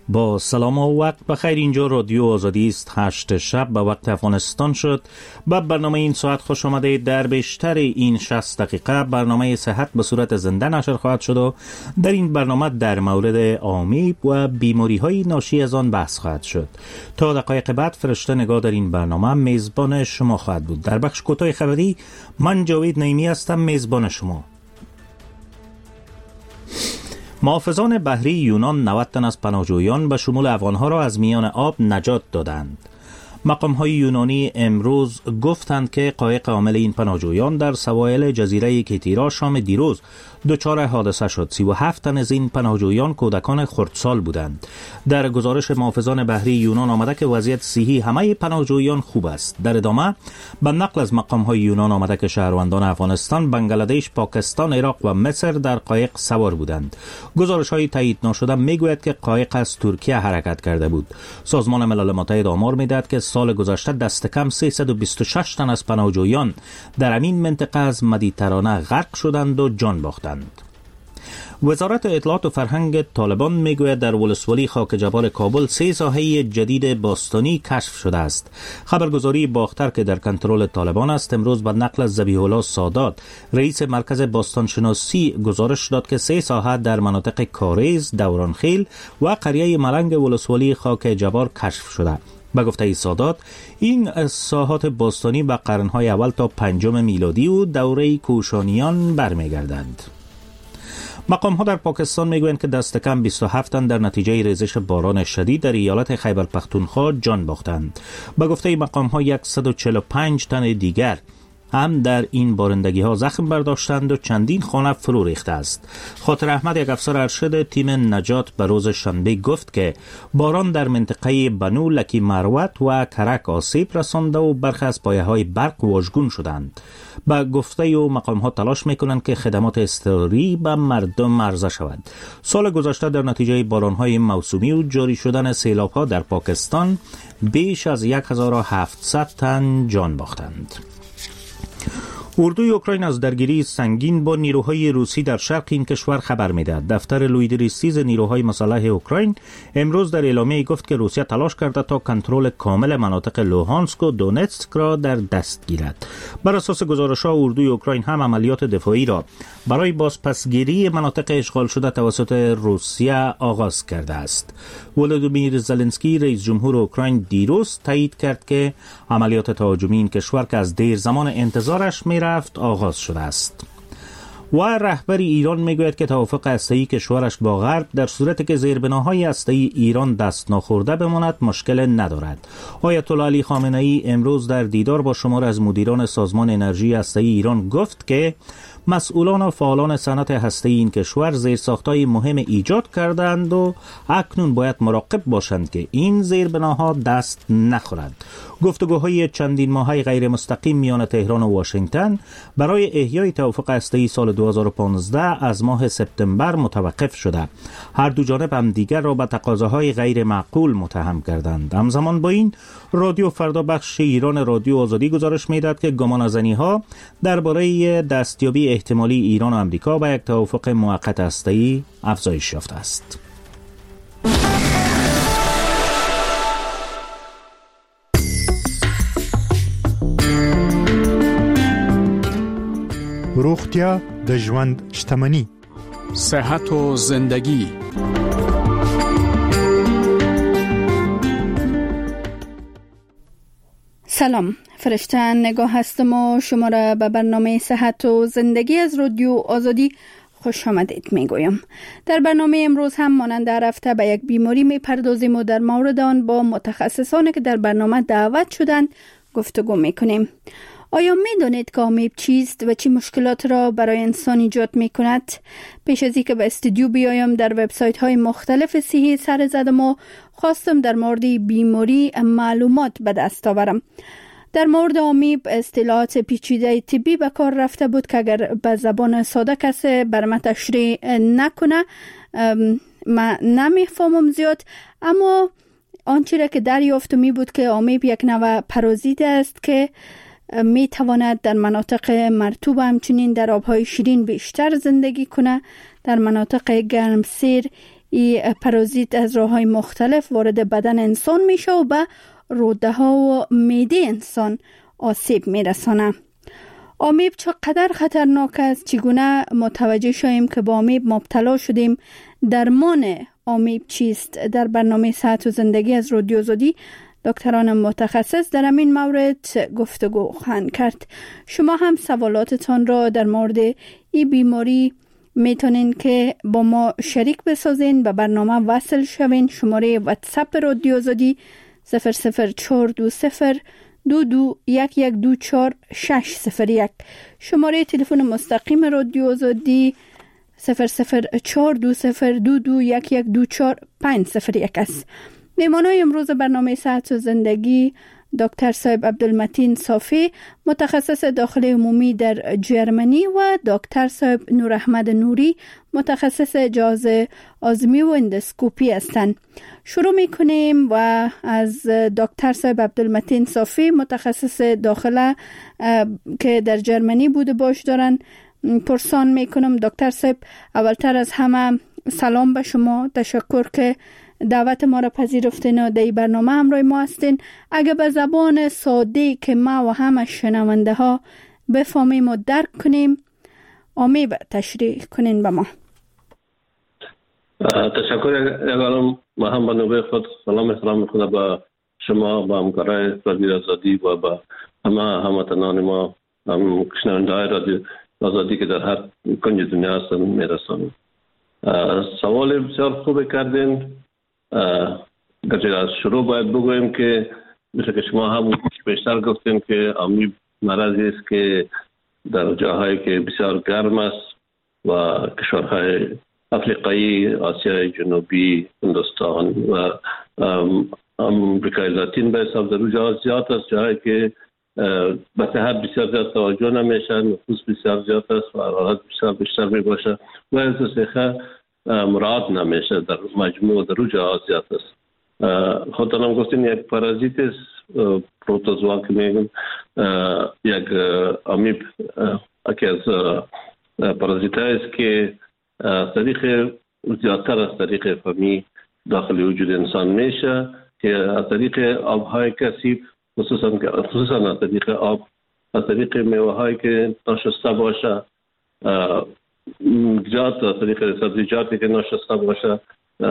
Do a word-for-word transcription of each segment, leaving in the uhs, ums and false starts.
با سلام و وقت بخیر. اینجا رادیو آزادی است. هشت شب به وقت افغانستان شد. با برنامه این ساعت خوش آمده. در بیشتر این شصت دقیقه برنامه صحت به صورت زنده نشر خواهد شد و در این برنامه در مورد آمیب و بیماری های ناشی از آن بحث خواهد شد. تا دقایق بعد فرشته نگاه در این برنامه میزبان شما خواهد بود. در بخش کوتاه خبری من جاوید نعیمی هستم، میزبان شما. محافظان بحری یونان نود تن از پناهجویان به شمول افغانها را از میان آب نجات دادند. مقام‌های یونانی امروز گفتند که قایق حامل این پناهجویان در سواحل جزیره کیتیرا شام دیروز دچار حادثه شد. سی و هفت تن از این پناهجویان کودکان خردسال بودند. در گزارش محافظان بحری یونان آمده که وضعیت صحی همه پناهجویان خوب است. در ادامه به نقل از مقام‌های یونان آمده که شهروندان افغانستان، بنگلادش، پاکستان، عراق و مصر در قایق سوار بودند. گزارش‌های تایید نشده میگوید که قایق از ترکیه حرکت کرده بود. سازمان ملل متحد آمار میدهد که سال گذشته دست کم سیصد و بیست و شش تن از پناهجویان در همین منطقه از مدیترانه غرق شدند و جان باختند. وزارت اطلاعات و فرهنگ طالبان میگوید در ولسوالی خاک جبال کابل سه ساحه جدید باستانی کشف شده است. خبرگزاری باختر که در کنترل طالبان است امروز به نقل از ذبیح الله سادات، رئیس مرکز باستانشناسی، گزارش داد که سه ساحه در مناطق کاریز، دورانخیل و قریه ملنگ ولسوالی خاک جبال کشف شده. به گفته سادات این ساحات باستانی به قرنهای اول تا پنجم میلادی و دوره کوشانیان برمیگردند. مقام ها در پاکستان میگویند که دست کم بیست و هفت تن در نتیجه ریزش باران شدید در ایالت خیبر پختونخوا جان باختند. به گفته مقام ها صد و چهل و پنج تن دیگر هم در این بارندگی ها زخم برداشتند و چندین خانه فرو ریخته است. خاطر احمد، یک افسر ارشد تیم نجات، به روز شنبه گفت که باران در منطقه بنو، لکی مروت و کرک آسیب رسانده و برخی از پایه های برق واژگون شدند. با گفته او مقام ها تلاش میکنند که خدمات اضطراری به مردم عرضه شود. سال گذشته در نتیجه باران های موسومی و جاری شدن سیلاب ها در پاکستان بیش از هزار و هفتصد تن جان باختند. اردوی اوکراین از درگیری سنگین با نیروهای روسی در شرق این کشور خبر می‌دهد. دفتر لویدریستیز نیروهای مسلح اوکراین امروز در اعلامیه گفت که روسیه تلاش کرده تا کنترل کامل مناطق لوهانسک و دونتسک را در دست گیرد. بر اساس گزارش‌ها اردوی اوکراین هم عملیات دفاعی را برای بازپسگیری مناطق اشغال شده توسط روسیه آغاز کرده است. ولودیمیر زلنسکی رئیس جمهور اوکراین دیروز تایید کرد که عملیات تهاجمی این کشور که از دیر زمان انتظارش می‌رفت آغاز شده است. و رهبر ایران میگوید که توافق هسته‌ای کشورش با غرب در صورتی که زیربناهای هسته‌ای ایران دست ناخورده بماند مشکل ندارد. آیت الله علی خامنه‌ای امروز در دیدار با شمار از مدیران سازمان انرژی هسته‌ای ایران گفت که مسئولان و فعالان صنعت هسته‌ای این کشور زیرساخت‌های مهم ایجاد کردند و اکنون باید مراقب باشند که این زیربناها دست نخورند. گفتگوهای چندین ماهه غیر مستقیم میان تهران و واشنگتن برای احیای توافق هسته‌ای سال دو هزار و پانزده از ماه سپتامبر متوقف شده. هر دو جانب هم دیگر را به تقاضاهای غیر معقول متهم کردند. همزمان با این رادیو فردا بخش ایران رادیو آزادی گزارش میداد که گمانه‌زنی‌ها درباره دستیابی احتمالی ایران و آمریکا به یک توافق موقت هسته‌ای افزایش یافته است. روغتیا د ژوند شتمني. صحت و زندگی. سلام، فرشته نگاه هستم و شما را به برنامه صحت و زندگی از رادیو آزادی خوش آمدید میگویم. در برنامه امروز هم مانند هر هفته به یک بیماری میپردازیم و در مورد آن با متخصصانی که در برنامه دعوت شدند گفتگو میکنیم. آیا می دانید که آمیب چیست و چی مشکلات را برای انسان ایجاد می کند؟ پیش از اینکه به استودیو بیایم در وبسایت های مختلف صحی سر زدم و خواستم در مورد بیماری معلومات به دست آورم. در مورد آمیب اصطلاحات پیچیده طبی به کار رفته بود که اگر به زبان ساده کسی بر من تشریح نکنه من نمیفهمم زیاد، اما آنچه را که دریافتم می بود که آمیب یک نوع پارازیت است که می تواند در مناطق مرطوب همچنین در آبهای شیرین بیشتر زندگی کنه. در مناطق گرمسیر این پارازیت از راه‌های مختلف وارد بدن انسان میشه و به روده ها و معده انسان آسیب میرسانه. آمیب چقدر خطرناک است؟ چگونه متوجه شویم که با آمیب مبتلا شدیم؟ درمان آمیب چیست؟ در برنامه صحت و زندگی از رادیو آزادی دکتران متخصص در این مورد گفتگو خواهند کرد. شما هم سوالاتتان را در مورد این بیماری میتونین که با ما شریک بسازین، به برنامه وصل شوین. شماره واتساپ رادیو آزادی صفر صفر چهار دو صفر دو دو یک یک دو چهار شش صفر یک. شماره تلفن مستقیم رادیو آزادی صفر صفر چهار دو صفر دو دو یک یک دو چهار پنج صفر یک است. میمانای امروز برنامه صحت و زندگی دکتر صاحب عبدالمتین صافی، متخصص داخل عمومی در جرمنی، و دکتر صاحب نور احمد نوری، متخصص جهاز آزمی و اندوسکوپی هستند. شروع میکنیم و از دکتر صاحب عبدالمتین صافی، متخصص داخل که در جرمنی بوده باش دارن، پرسان میکنم. دکتر صاحب، اولتر از همه سلام به شما، تشکر که دعوت ما را پذیرفتین و در این برنامه همراه ما هستین. اگه به زبان ساده که ما و همه شنونده ها بفهمیم و درک کنیم، آمیب تشریح کنین به ما. تشکر. اگرم ما هم به نوبه خود سلام احترام خود به شما، به همکارای رادیو آزادی و به همه هموطنان ما، هم شنونده‌های رادیو آزادی که در هر کنج دنیا هستن میرسانم. سوال بسیار خوب کردین. گرچه از شروع باید بگویم که مثل که شما هم بیشتر گفتین که آمیب مرضی است که در جاهایی که بسیار گرم است و کشورهای افریقایی، آسیای جنوبی، هندوستان و امریکای لاتین به حساب در اون جاها زیاد است، جاهایی که به صحت بسیار زیاد توجه نمیشه، نفوس بسیار زیاد است و حرارت بسیار بیشتر می باشه و از صحه مراد نمیشه در مجموع در اون جاها زیاد است. خودتان هم گفتین یک پارازیت است، پروتوزوا که میگن، یک آمیب که از پارازیت است که از طریق زیادتر از طریق فمی داخل وجود انسان میشه، که از طریق آبهای کثیف، خصوصا خصوصا از طریق آب، از طریق میوه هایی که ناشسته باشه، جات از طریق سبزیجاتی که ناشسته باشه،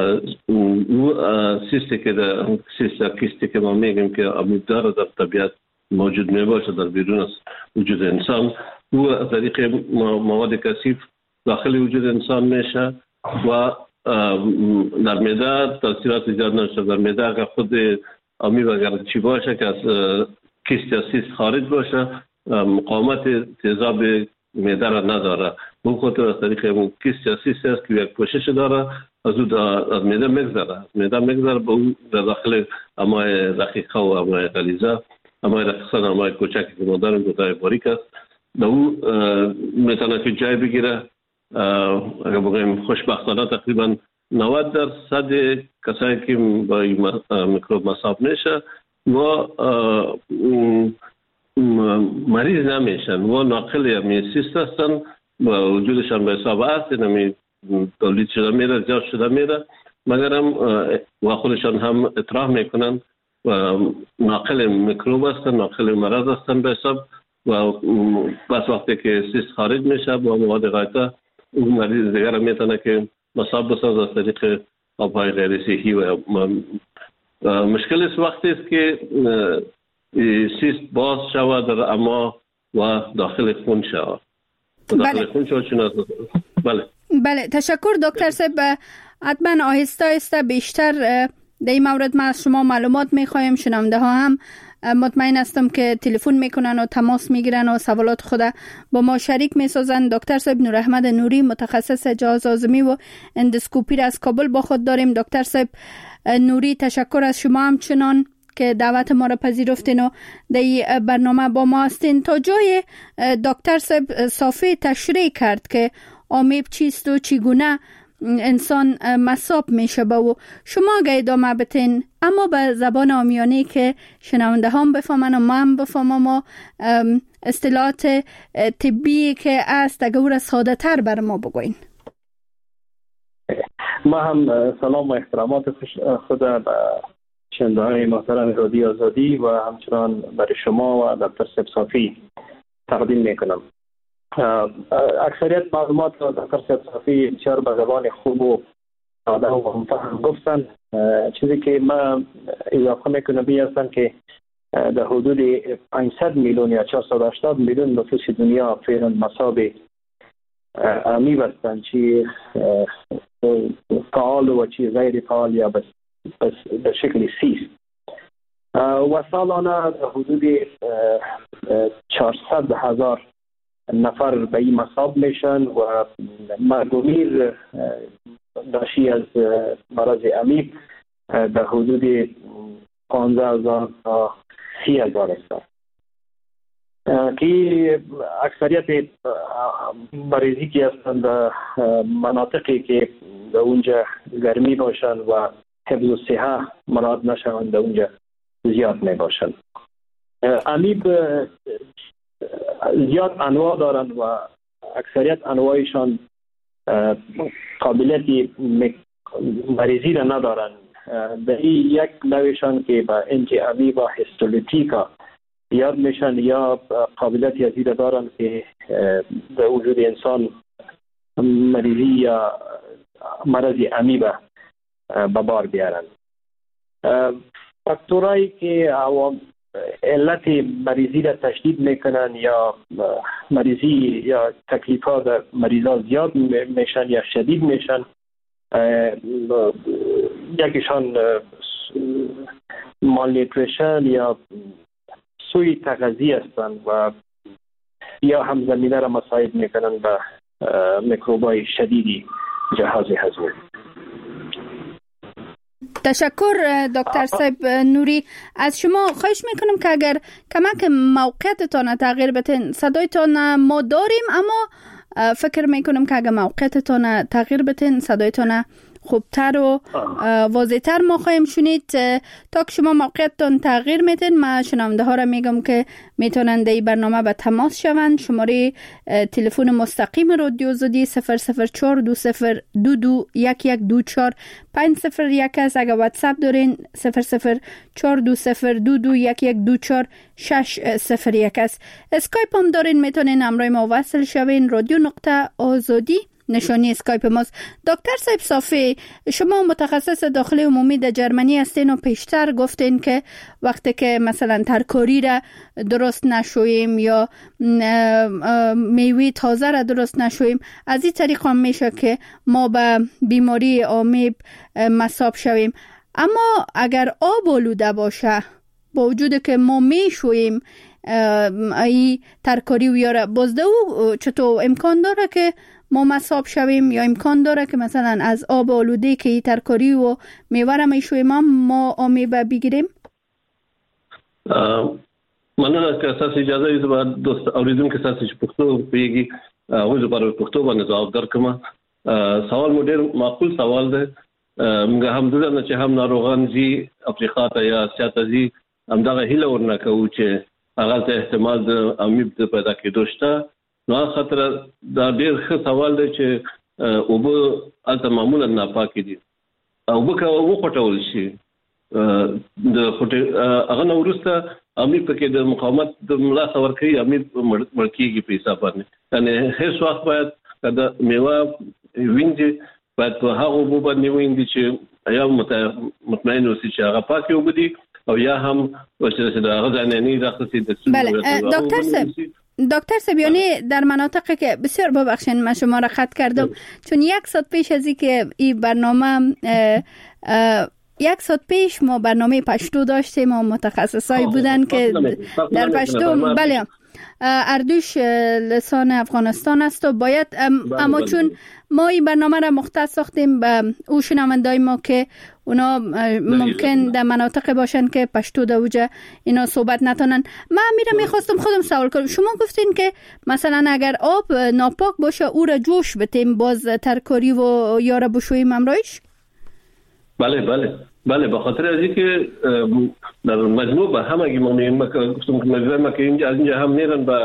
سیستی که در سیست کیستی که ما میگیم که آمیب داره در طبیعت موجود می باشه در بیرون از وجود انسان، او از طریق مواد کثیف داخل وجود انسان میشه و در معده تاثیرات زیاد نشه. در معده اگر خود آمیب اگر چی باشه که از کیست یا سیست خارج باشه، مقاومت تیزاب معده را نداره. اون خود از طریق کیست یا سیست است که یک پوشش داره، از اون از معده میگذره، از معده میگذره به اون در داخل امای رقیقه و امای غلیظه، امای رقیقه و امای کوچکی که ما داریم گوده باریک است، به اون میتونه که جای بگیره. اگر بگویم خوشبختانه تقریبا نود درصد کسایی که با این میکروب مصاب میشه و مریض نمیشن و ناقل یعنی سیست هستن و وجودشان به حساب هست، یعنی تولید شده میره، زیاد شده میره، مگر هم و خودشان هم اطراح میکنن و ناقل میکروب هستن، ناقل مرض هستن به حساب و بس وقتی که سیست خارج میشه با مواد غایطه، اون مریض دیگر میتونه که مصاب بسازه از طریق آبهای غیر صحی و مشکل است وقتی است که سیست باز شود در اما و داخل خون شود. داخل خون شود. بله. بله، تشکر دکتر صاحب. حتما آهسته آهسته بیشتر در این مورد ما از شما معلومات میخوایم. شنونده ها هم مطمئن هستم که تلفن میکنن و تماس میگیرن و سوالات خود با ما شریک میسازن. دکتر صاحب نور احمد نوری، متخصص جهاز آزمی و اندوسکوپی را از کابل با خود داریم. دکتر صاحب نوری، تشکر از شما همچنان که دعوت ما را پذیرفتین و در این برنامه با ما هستین. تا جای دکتر صاحب صافی تشریح کرد که آمیب چیست و چگونه انسان مصاب میشه و شما اگه ادامه بتین، اما به زبان عامیانه که شنونده هم بفهمن و ما هم بفهمم و اصطلاحات طبی که است اگه او را ساده تر بر ما بگوین. ما هم سلام و احترامات خود به شنوندگان محترم رادیو آزادی و همچنان برای شما و دکتر سیب صافی تقدیم میکنم. اکثریت معلومات دکتر سیب صافی بسیار به زبان خوب و ساده و مفهم گفتن. چیزی که ما اضافه میکنم بی هستن که در حدود پانصد میلیون یا چهارصد و هشتاد میلیون نفوس دنیا فعلا مصاب امیب هستند، چی فعال و چی غیر فعال یا بس بس به شکل سیست و سالانه در حدود چهارصد هزار نفر به این مصاب میشن و مرگ و میر ناشی از مرض امیب در حدود پانزده هزار تا سی هزار است که اکثریت مریضی که هستند در مناطقی که در اونجا گرمی باشند و حفظ و صحه مراعات نشوند در اونجا زیاد می باشند. امیب زیاد انواع دارند و اکثریت انواعشان قابلیت مریضی را ندارند. در این یک نوعشان که با انتی امیبا هیستولیتیکا یاد میشن یا قابلیت یزید دارن که در وجود انسان مریضی یا مرض امیبا به بار بیارن. فاکتورایی که علت مریضی را تشدید میکنن یا مریضی یا تکلیفات در مریضا زیاد میشن یا شدید میشن، یکیشان مالنیوتریشن یا سوی تغذیه هستند و یا همزمینه را مساعد میکنن به میکروبای شدیدی جهاز هضمی. تشکر دکتر صاحب نوری. از شما خواهش میکنم که اگر کمک موقعیتتان تغییر بدین. صدایتان ما داریم اما فکر میکنم که اگر موقعیتتان تغییر بدین صدایتان خوبتر و واضح‌تر ما خواهیم شنید. تا که شما موقعیتتان تغییر میدین ما شنونده ها را میگم که میتونن در این برنامه به تماس شوند. شماره تلفن مستقیم رادیو آزادی صفر صفر چهار دو صفر دو دو یک یک دو چهار پنج صفر یک است. اگر واتساپ دارین صفر صفر چهار دو صفر دو دو یک یک دو چهار شش صفر یک است. اسکایپ هم دارین، میتونین همراه ما وصل شوین. رادیو نقطه آزادی نشانی اسکایپ ماست. دکتر صاحب صافی، شما متخصص داخلی عمومی در جرمنی هستین و پیشتر گفتین که وقتی که مثلا ترکاری را درست نشویم یا میوه تازه را درست نشویم از این طریق هم میشه که ما به بیماری امیب مصاب شویم. اما اگر آب آلوده باشه با وجود که ما میشویم ای ترکاری و یاره بازده او چطور امکان داره که ما مصاب شویم یا امکان داره که مثلا از آب آلوده که ای ترکاری و میوه را میشویم ما امیب بگیریم؟ مننه که اساس اجازه ایز با دوست اوریدون که اساس پختو پیگی اوز پر پختو باندې جواب درکم. سوال مو ډیر معقول سوال دی. موږ هم دلته چې هم ناروغان زی افریقا ته یا اسیا ته زی هم دغه هیله ورنکو چې هغه ته احتمال د امیب د پیدا کېدو شته. نو خطر دا ډیر ښه سوال دی چې او به البته معمولا ناپاک دي او به که و خټول شي د خټ هغه نو ورسته امیر پکې د مقاومت د ملا ثور کوي امیر مرکیږي په حساب باندې. یعنی هیڅ وخت باید دا میوه وینځي باید په هغه وبو باندې وینځي چې یا مطمئن اوسي چې هغه پاکي وبدي او یا هم چې دا غذاني راخصي د بله دکتر صاحب دکتر صاحب یعنی در مناطقی که بسیار ببخشین من شما را خط کردم چون یک ساعت پیش از که این برنامه یک ساعت پیش ما برنامه پشتو داشتیم و متخصصایی بودن که در پشتو بله اردوش لسان افغانستان است و باید اما چون ما این برنامه را مختص ساختیم به او شنوندای ما که اونا ممکن در مناطق باشن که پشتو در اوجه اینا صحبت نتونن. من میرم میخواستم خودم سوال کنم. شما گفتین که مثلا اگر آب ناپاک باشه او را جوش بتیم باز ترکاری و یا را بشویم امرایش؟ بله بله بله به خاطر از اینکه در مجموع به همه گیمونیم گفتم که مجموع که اینجا از اینجا هم نیرن به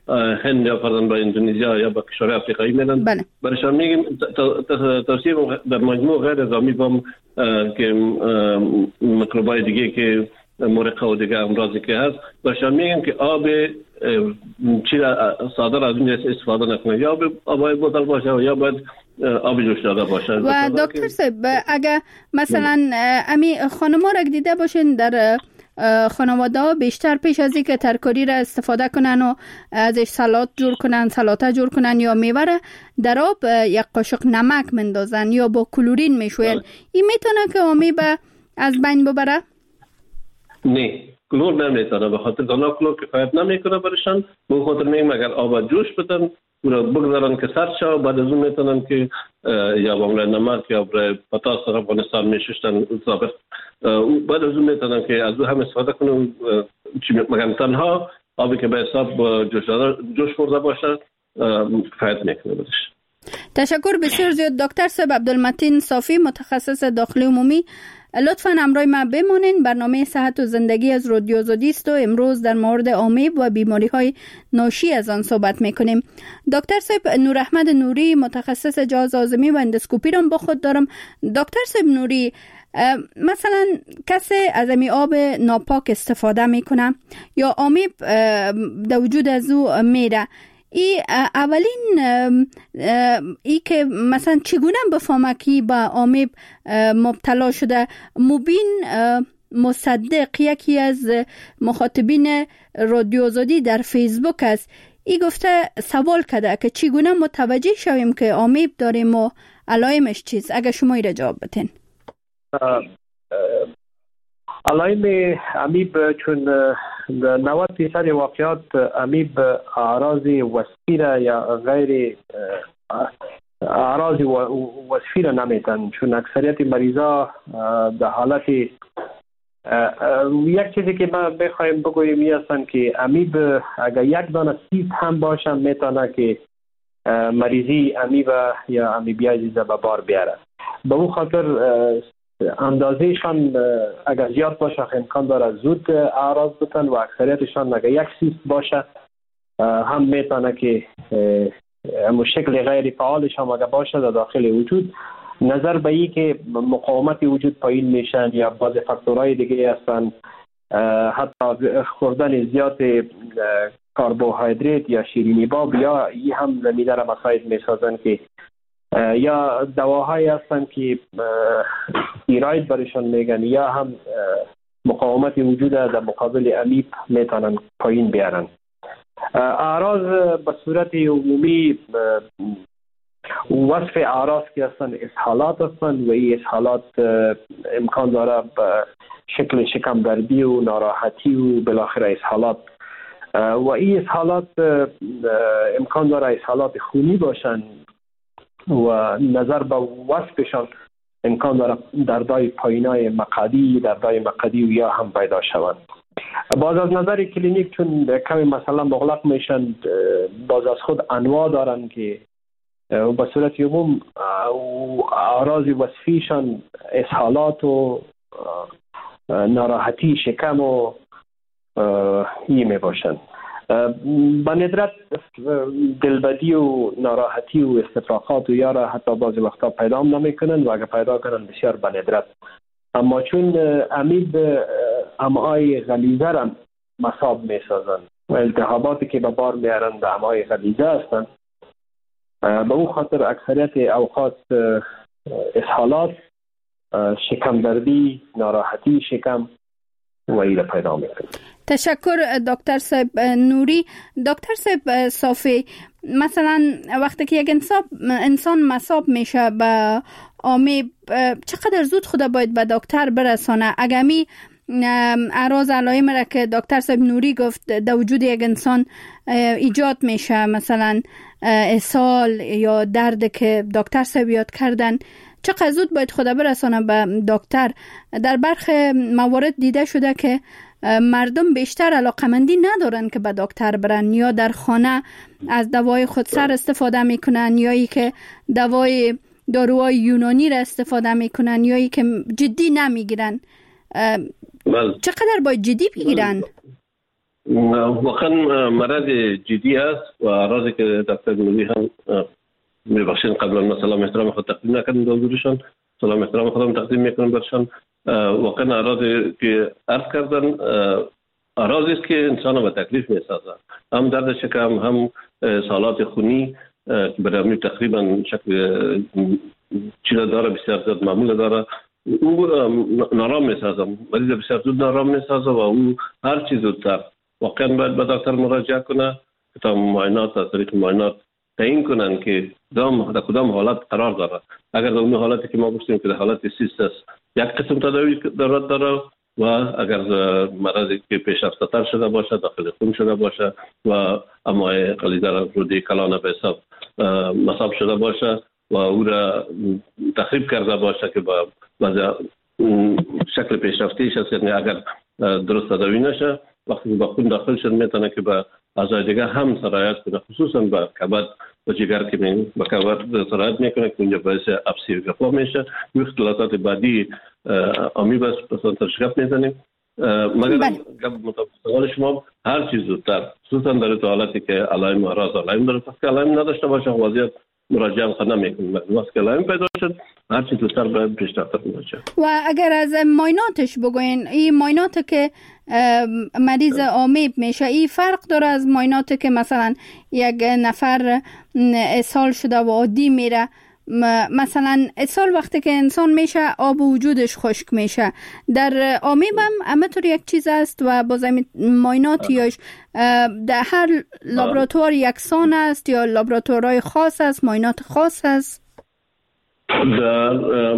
هند یا فرضاً به اندونزیا یا به کشور آفریقایی میرن. بله. برایشان میگیم توصیه در مجموع غیر از آمی بام که میکروبای دیگه که مرقه و دیگه امراضی که هست، برایشان میگیم که آب چی صادر از اون استفاده نکنه، یا آب بوتل باشه یا باید آب جوش داده باشه. و دکتر صاحب اگه مثلا امی خانم‌ها را دیده باشین در خانواده ها بیشتر پیش از اینکه ترکاری را استفاده کنن و ازش سالاد جور کنن، سلاطه جور کنن یا میوه را در آب یک قاشق نمک مندازن یا با کلورین میشوین، این میتونه که آمی به از بین ببره؟ نه، کلور نمیتونه، به خاطر دانا کلور کفایت نمیکنه برشان. به خاطر میگم اگر آب جوش بدن و بگذارن که سرد شه، بعد از اون میتونن که یا با نمک یا برای پتاس در افغانستان میشستن ثابت، بعد از اون میتونن که از اون هم استفاده کنن. مگم تنها آبی که به حساب جوش جوش خورده باشه کفایت میکنه برش. تشکر بسیار زیاد دکتر صاحب عبدالمتین صافی، متخصص داخلی عمومی. لطفاً همراه ما بمانین. برنامه صحت و زندگی از رادیو آزادی است و امروز در مورد آمیب و بیماری‌های ناشی از آن صحبت می‌کنیم. دکتر صاحب نوراحمد نوری، متخصص جهاز هاضمه و اندوسکوپی را با خود دارم. دکتر صاحب نوری، مثلا کسی از امی آب ناپاک استفاده میکنه یا آمیب در وجود از او میره، ای اولین ای که مثلا چگونه بفهمه که با آمیب مبتلا شده؟ مبین مصدق یکی از مخاطبین رادیو آزادی در فیسبوک است، ای گفته سوال کرده که چگونه متوجه شویم که آمیب داریم و علائمش چیست؟ اگر شما ای را جواب بتین. علائم امیب چون نود درصد واقعات امیب اعراض وصفی را یا غیر اعراض وصفی را نمیتن، چون اکثریت مریضا در حالت یک چیزی که ما بخوایم بگوییم این هستن که امیب اگر یک دانه سیست هم باشه میتونه که مریضی امیب یا امیبیای زیزه به بار بیاره. به اون خاطر اندازهشان اگر زیاد باشه امکان داره زود اعراض بتن و اکثریتشان اگر یک سیست باشه هم میتونه که شکل غیر فعالش هم اگر باشه در داخل وجود، نظر به این که مقاومت وجود پایین میشن یا بعض فاکتورهای دیگه هستن، حتی خوردن زیاد کربوهیدرات یا شیرینی باب یا این هم زمینه را مساعد میسازن که یا دواهایی هستن که استیروید برشان میگن یا هم مقاومت وجود در مقابل امیب میتونن پایین بیارن. اعراض به صورت عمومی وصف اعراض که هستن اسهالات هستن و این اسهالات امکان داره به شکل شکم دردی و ناراحتی و بالاخره اسهالات و این اسهالات امکان داره اسهالات خونی باشن و نظر به وصفشان امکان داره دردای پایینای مقعدی، دردای مقعدی و یا هم پیدا شوند. باز از نظر کلینیک چون کمی مثلا مغلق میشن، باز از خود انواع دارن که به صورت عموم اعراض وصفیشان اسهالات و ناراحتی شکم و این می باشن. به ندرت دلبدی و ناراحتی و استفراغات و یارا حتی بعضی وقتا پیدا نمی کنن و اگر پیدا کنن بسیار به ندرت. اما چون امیب امعای غلیظه را مصاب می سازن و التهاباتی که به بار میارن در امعای غلیظه هستن، به اون خاطر اکثریت اوقات اسهالات، شکم دردی، ناراحتی شکم و ایره پیدا میکنه. تشکر دکتر صاحب نوری. دکتر صاحب صافی، مثلا وقتی که یک انسان انسان مصاب میشه به آمیب، چقدر زود خود باید به دکتر برسانه؟ اگر می اعراض علائم را که دکتر صاحب نوری گفت در وجود یک انسان ایجاد میشه، مثلا اسهال یا درد که دکتر صاحب یاد کردن، چقدر زود باید خود برسانه به دکتر؟ در برخی موارد دیده شده که مردم بیشتر علاقمندی ندارن که به دکتر برن، یا در خانه از دوای خودسر استفاده میکنن، یا ای که دوای داروهای یونانی را استفاده میکنن، یا ای که جدی نمیگیرن. چقدر باید جدی بگیرن؟ واقعا مرض جدی است و اعراضی که دکتر نوری هم میبخشین قبلا من سلام احترام خود تقدیم نکردم به حضورشان، سلام احترام خودم تقدیم میکنم برشان. واقعا اعراضی که عرض کردن اعراضی است که انسان رو به تکلیف میسازه، هم درد شکم، هم سالات خونی که برای تقریبا شکل چیز داره، بسیار زیاد معمول داره، او نارام میسازه، مریض بسیار زود نارام میسازه و او هر چیز زودتر واقعا باید به دکتر مراجعه کنه تا معاینات از طریق معاینات تعیین کنن که کدام در کدام حالت قرار داره. اگر در اون حالتی که ما گفتیم که در حالت سیست است یک قسم تداوی دارد داره و اگر مرضی که پیشرفته‌تر شده باشه، داخل خون شده باشه و امعاء غلیظه را روده کلان به حساب مصاب شده باشه و او را تخریب کرده باشه که با شکل پیشرفته‌ایش است، یعنی اگر درست تداوی نشه وقتی با خون داخل شد میتونه که به اعضای دیگه هم سرایت کنه، خصوصا به کبد و جگر که به کبد سرایت میکنه که اونجا باعث ابسی و گفا میشه. و اختلالات بعدی آمیب است، مثلا ترشکف میزنیم. مگر مطابق سوال شما هر چیز زودتر، خصوصا در تو حالتی که علائم اعراض علائم داره، پس که علائم نداشته باشه وضعیت مراجعه خود نمیکنیم. وقتی که علائم پیدا شد هر چیز زودتر باید پیشرفت مراجعه. و اگر از معایناتش بگوین، این معاینات که مریض آمیب میشه، این فرق داره از معایناتی که مثلا یک نفر اسهال شده و عادی میره؟ مثلا اسهال وقتی که انسان میشه آب وجودش خشک میشه، در آمیب هم همینطور یک چیز است و باز معایناتیش در هر لابراتوار یکسان است یا لابراتوارهای خاص است، معاینات خاص است؟ در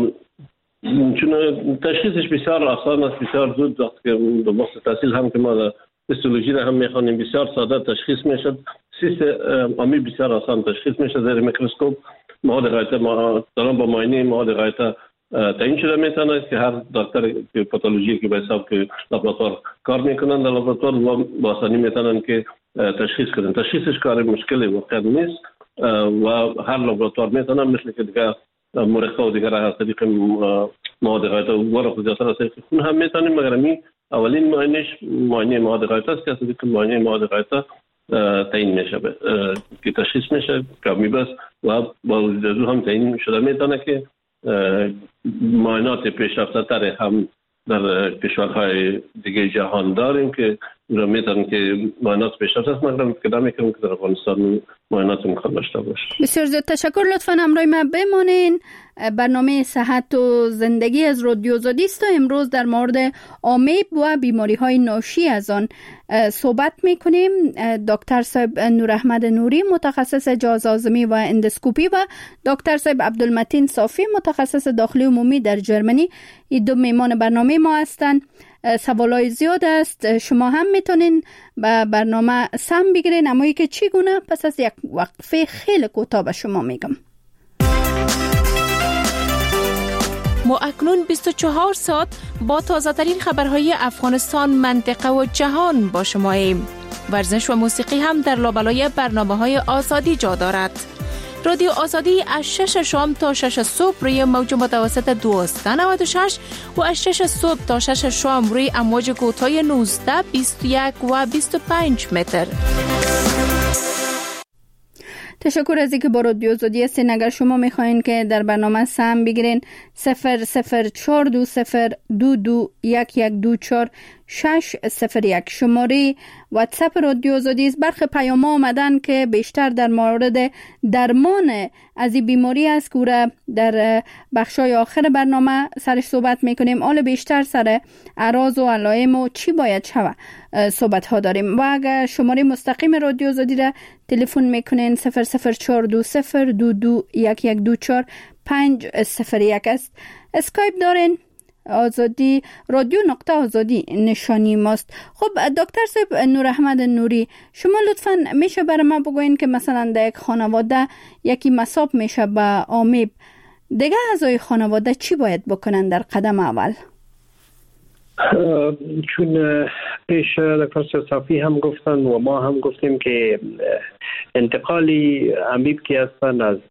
چون تشخیصش بسیار آسان است، بسیار زود، وقتی که دو بخش تحصیل هم که ما در هیستولوژی را هم میخوانیم بسیار ساده تشخیص میشد. سیست آمیب بسیار آسان تشخیص میشه زیر میکروسکوپ. مواد غایطه ما دارم با معاینه مواد غایطه تعیین شده میتونه که هر دکتر که پاتولوژی که به حساب که لابراتوار کار میکنن در لابراتوار با آسانی میتونن که تشخیص کنن. تشخیصش کار مشکلی واقعا نیست و هر لابراتوار میتونن مثل که دیگه مرخه و دیگر از طریق مواد غایطه و ورق و زیادتر از طریق خون هم میتونیم، مگر می اولین معاینش معاینه مواد غایطه است که از طریق معاینه مواد غایطه تعیین میشه که تشخیص میشه که آمیب است و با وجود هم تعیین شده میتونه که معاینات پیشرفته تر هم در کشورهای دیگه جهان داریم که را میتونن که معاینات پیشرفته است، مگر که نمیکنیم که در افغانستان معاینات امکان داشته باشه. بسیار زیاد تشکر. لطفاً همراه ما بمانین. برنامه صحت و زندگی از رادیو آزادی است و امروز در مورد آمیب و بیماری های ناشی از آن صحبت میکنیم. دکتر صاحب نور احمد نوری متخصص جهاز هاضمه و اندوسکوپی و دکتر صاحب عبدالمتین صافی متخصص داخلی عمومی در جرمنی این دو میمان برنامه ما هستند. سوالای زیاد است، شما هم میتونین به برنامه سم بگیرین، اما که چگونه پس از یک وقفه خیلی کوتاه به شما میگم. ما اکنون بیست و چهار ساعت با تازه ترین خبرهای افغانستان، منطقه و جهان با شما ایم. ورزش و موسیقی هم در لابلای برنامه‌های آزادی جا دارد. رادیو آزادی از شش شام تا شش صبح روی موج متوسط دویست و نود و شش و از شش صبح تا شش شام روی امواج کوتاه نوزده، بیست و یک و بیست و پنج متر. تشکر از اینکه با رادیو آزادی هستین. اگر شما میخواین که در برنامه سهم بگیرین، صفر صفر چهار دو صفر دو دو یک یک دو چهار شش صفر یک شماره واتساپ رادیو آزادی است. برخی پیام آمدن که بیشتر در مورد درمان از این بیماری است که در بخشای آخر برنامه سرش صحبت میکنیم. حال بیشتر سر اعراض و علائم و چی باید شود صحبت ها داریم. و اگر شماره مستقیم رادیو آزادی را تلفن میکنین صفر صفر چهار دو صفر دو دو یک یک دو چهار پنج صفر یک است. اسکایپ دارین، آزادی رادیو نقطه آزادی نشانی ماست. خب دکتر صاحب نور احمد نوری، شما لطفاً میشه برای ما بگوین که مثلا در یک خانواده یکی مصاب میشه به آمیب، دیگه اعضای خانواده چی باید بکنن در قدم اول؟ چون پیش دکتر صافی هم گفتن و ما هم گفتیم که انتقالی آمیب که هستن از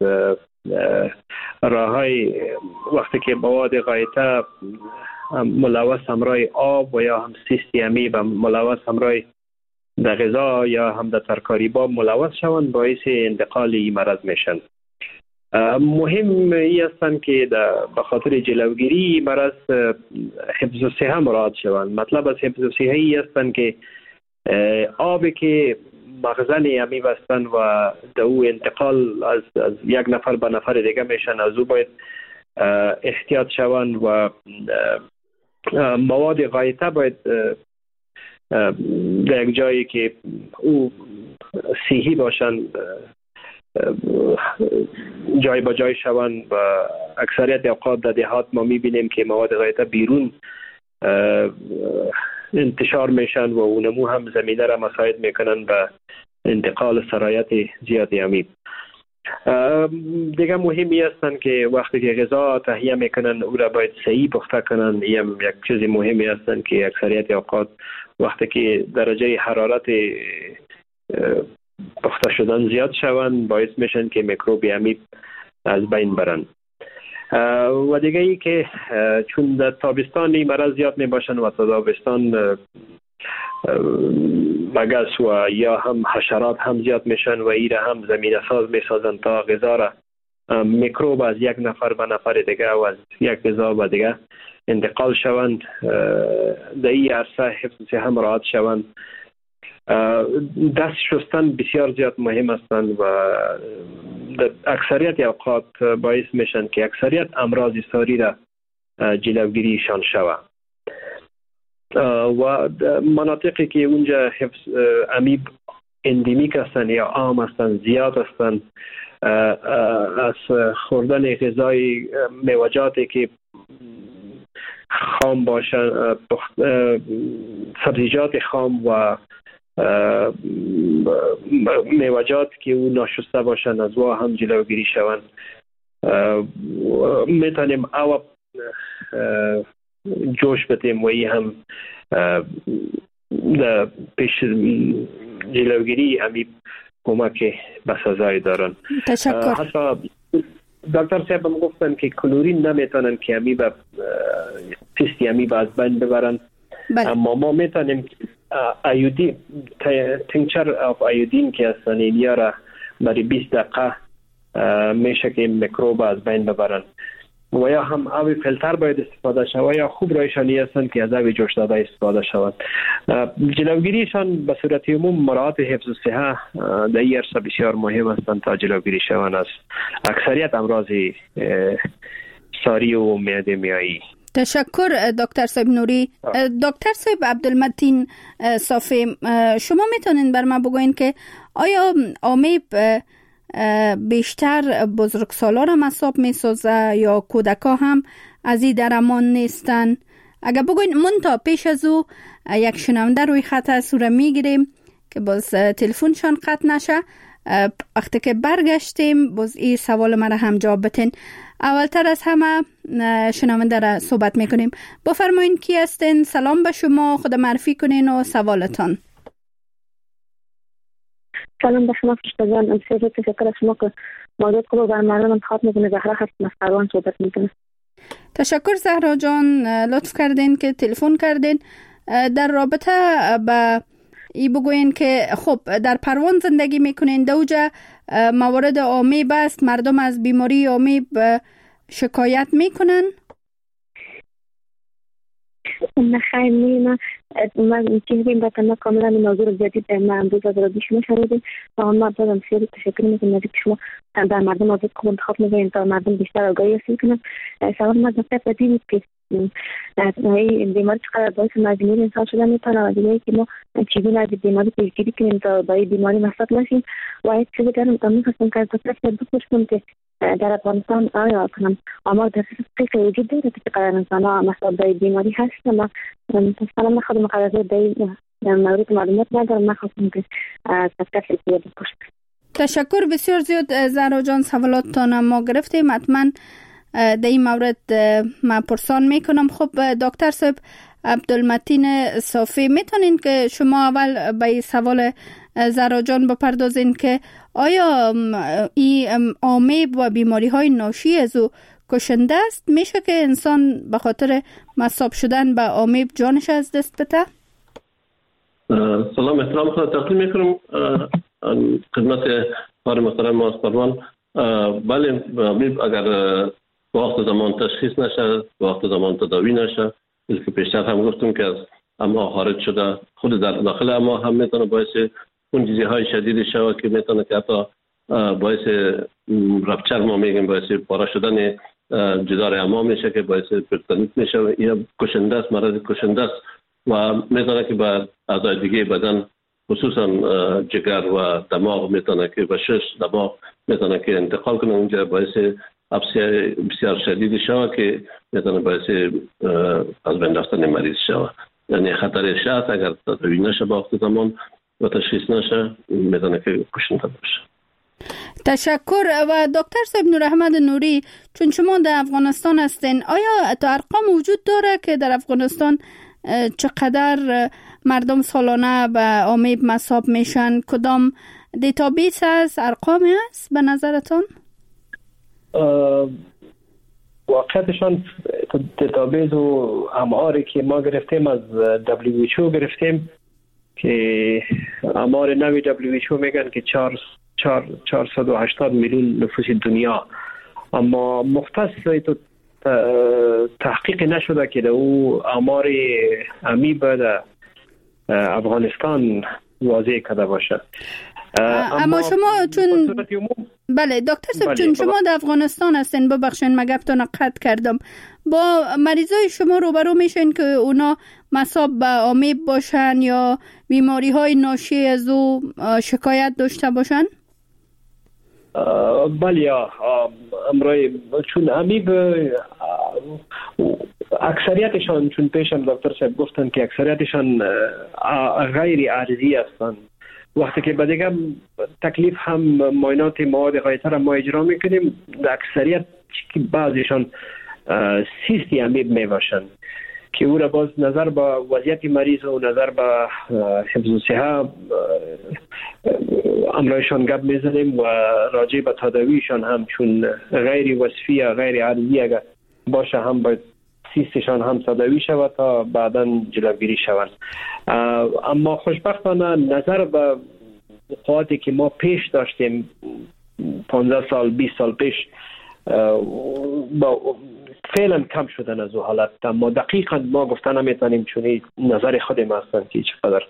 راههای وقتی که مواد غایطه ملوث همراه آب و یا هم سیستی آمیب ملوث همراه در غذا یا هم در ترکاری با ملوث شوند باعث انتقال این مرض میشن. مهم ای هستند که به خاطر جلوگیری مرض حفظ الصحه مراعات شوند. مطلب از حفظ الصحه ای هستند که آبی که مخزن امی بستن و دو انتقال از, از یک نفر به نفر دیگه میشن، از او باید احتیاط شوند و مواد غایطه باید در یک جایی که او صحی باشند جای با جای شوند. و اکثریت اوقات در دهات ما میبینیم که مواد غایطه بیرون انتشار میشن و اونمو هم زمینه را مساعد میکنن به انتقال سرایت زیادی امی. دیگه مهمی هستن که وقتی که غذا تهیه میکنن او را باید صحیح پخته کنن. این یک چیز مهمی هستن که اکثریت اوقات وقتی که درجه حرارت پخته شدن زیاد شوند باعث میشن که میکروب امی از بین برن. و دیگه ای که چون در تابستان این مرض زیاد می باشن و تابستان مگس و یا هم حشرات هم زیاد میشن و ایره هم زمینه ساز می سازن تا غذا را میکروب از یک نفر به نفر دیگه و از یک غذا به دیگه انتقال شوند. در این عرصه حفظ صحه مراعات شوند. دست شستن بسیار زیاد مهم هستند و اکثریت اوقات باعث میشن که اکثریت امراض ساری را جلوگیریشان شود. و مناطقی که اونجا حفظ امیب اندیمیک هستند یا عام هستند زیاد هستند، از خوردن غذای میوجاتی که خام باشن، سبزیجات خام و میوجات که او ناشسته باشن از وا هم جلوگیری شوند. میتونیم او جوش بتیم و ای هم در پیش جلوگیری همی کمک بسازای دارن. تشکر. حتی دکتر صاحب هم گفتن که کلورین نمیتونن که همی با تستی همی با از بین ببرن. بله. اما ما میتونیم ایودین تینچر آف ایودین که هستن اینیا را برای بیست دقیقه میشه که میکروب از بین ببرن. و یا هم آب فیلتر باید استفاده شود یا خوب رایشانی هستند که از آب جوش داده استفاده شود. جلوگیریشان به صورت عموم مراعات حفظ الصحه در این عرصه بسیار مهم هستند تا جلوگیری شوند از اکثریت امراض ساری و معده میایی. تشکر دکتر صاحب نوری. دکتر صاحب عبدالمتین صافی، شما میتونین بر ما بگوین که آیا آمیب بیشتر بزرگسالا را مصاب میسازه یا کودکا هم از این در امان نیستن؟ اگر بگوین منتا پیش از او یک شنونده روی خط هست را میگیریم که باز تلفنشان قطع نشه. وقتی که برگشتیم باز این سوال مرا هم جواب بتین. اولتر از همه شنونده را صحبت میکنیم. بفرمایین کی هستین؟ سلام به شما، خود معرفی کنین و سوالتان. سلام به شما خوشبختان. امسیار تشکر شما که موضوع خوب بر مردم انتخاب میکنه. زهرا هستم از قروان صحبت میکنه. تشکر زهرا جان، لطف کردین که تلفن کردین. در رابطه با ای بگوین که خب در پروان زندگی میکنین، دوجا موارد آمیب است، مردم از بیماری آمیب شکایت میکنن؟ نخیر نه من چیزی این بطنه کاملا این موضوع جدید ما امروز از رادیو شما شنیدیم و ما بازم بسیار تشکر میکنم از شما در مردم موضوع خوب انتخاب میکنین تا مردم بیشتر آگاهی حاصل کنن. سوال ما دکتر بدیم که این بیماری چقدر باعث مجبور انسان شدن میتونه و دیگه که ما چیزی از بیماری پیشگیری کنیم تا با این بیماری مصاب نشیم. و یک چیزی دارم تا میخواستم که دکتر بپرسم که در افغانستان آیا کنم آمار در حقیقت وجود داره که چقدر انسان ها مصاب با بیماری هست؟ ما مثلا نخواهد مقرضه در مورد معلومات ندارم. نخواستم که دکتر شکریه بپرسم. تشکر بسیار زیاد زهرا جان، سوالاتتان ما گرفتیم. حتما در این مورد ما پرسان میکنم. خب دکتر صاحب عبدالمتین صافی، میتونین که شما اول به سوال زهرا جان بپردازین که آیا این آمیب و بیماری های ناشی از او کشنده است؟ میشه که انسان به خاطر مصاب شدن به آمیب جانش از دست بده؟ سلام احترام خود تقدیم میکنم خدمت کار محترم ماسپروان. بله اگر وقت زمان تشخیص نشه، وقت زمان تداوی نشه، که پیشتر هم گفتم که از اما خارج شده خود در داخل اما هم میتونه باعث خونریزی های شدید شوه که میتونه که حتی باعث رپچر ما میگیم، باعث پاره شدن جدار اما میشه که باعث پرتونیت میشه یا کشنده است، مرض کشنده است و میتونه که به اعضای دیگه بدن خصوصا جگر و دماغ میتونه که به شش دماغ میتونه که انتقال کنه، اونجا باعث ابسیار بسیار شدید شوه که میتونه باعث از بین رفتن مریض شوه. یعنی خطر شدید اگر تداوی نشه با وقت زمان و تشخیص نشه میتونه که کشنده باشه. تشکر. و دکتر صاحب نور احمد نوری، چون شما در افغانستان هستین، آیا تا ارقام وجود داره که در افغانستان چقدر مردم سالانه به آمیب مصاب میشن؟ کدام دیتابیس هست؟ ارقامی هست به نظرتون؟ واقعیتشان دیتابیس و اماری که ما گرفتیم از دبلیو اچ او گرفتیم که امار نوی دبلیو اچ او میگن که چهارصد و هشتاد میلیون نفوس دنیا، اما مختص تو تحقیق نشده که او امار امیب در افغانستان واضح کرده باشه. اما, اما شما چون بله دکتر صاحب چون شما در افغانستان هستین، ببخشید من گپتون قطع کردم، با مریضای شما روبرو میشین که اونا مصاب به آمیب باشن یا بیماری های ناشی از او شکایت داشته باشن؟ بله امروی چون امیب اکثریتشان، چون پیشم دکتر صاحب گفتن که اکثریتشان غیر عارضی هستند، وقتی که بعدیگه تکلیف هم معاینات مواد غایطه را ما اجرا میکنیم، در اکثریت که بعضیشان سیستی امیب میباشند که او را باز نظر به وضعیت مریض و نظر به حفظ و صحه امرایشان گپ میزنیم و راجع به تداویشان هم چون غیر وصفی یا غیر عارضی اگر باشه هم باید سیستشان هم تداوی شود تا بعدا جلوگیری شود. اما خوشبختانه نظر به وقایعی که ما پیش داشتیم پانزده سال بیست سال پیش با فعلا کم شدن از او حالت، اما دقیقا ما گفتن نمیتونیم چون نظر خودم هستن که چقدر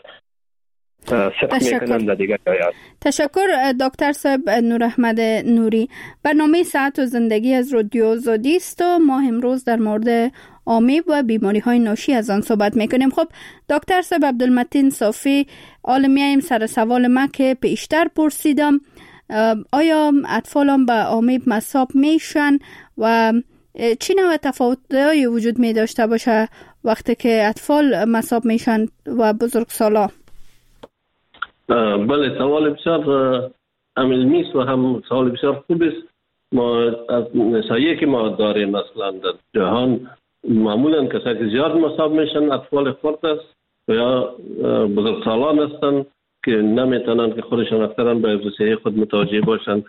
تشکر. تشکر دکتر صاحب نور احمد نوری. برنامه صحت و زندگی از رادیو آزادی است و ما امروز در مورد آمیب و بیماری های ناشی از آن صحبت میکنیم. خب دکتر صاحب عبدالمتین صافی، حالا میایم سر سوال ما که پیشتر پرسیدم، آیا اطفالان به آمیب مصاب میشن و چی نوع تفاوت‌هایی وجود می داشته باشه وقتی که اطفال مصاب میشن و بزرگسالا؟ بله سوال بسیار علمی است و هم سوال بسیار خوب است. ما از نسایی که ما داریم مثلا در جهان معمولا کسایی که زیاد مصاب میشن اطفال خرد است و یا بزرگسالان هستند که نمیتونن که خودشان اکثرا به حفظ صحه خود متوجه باشند.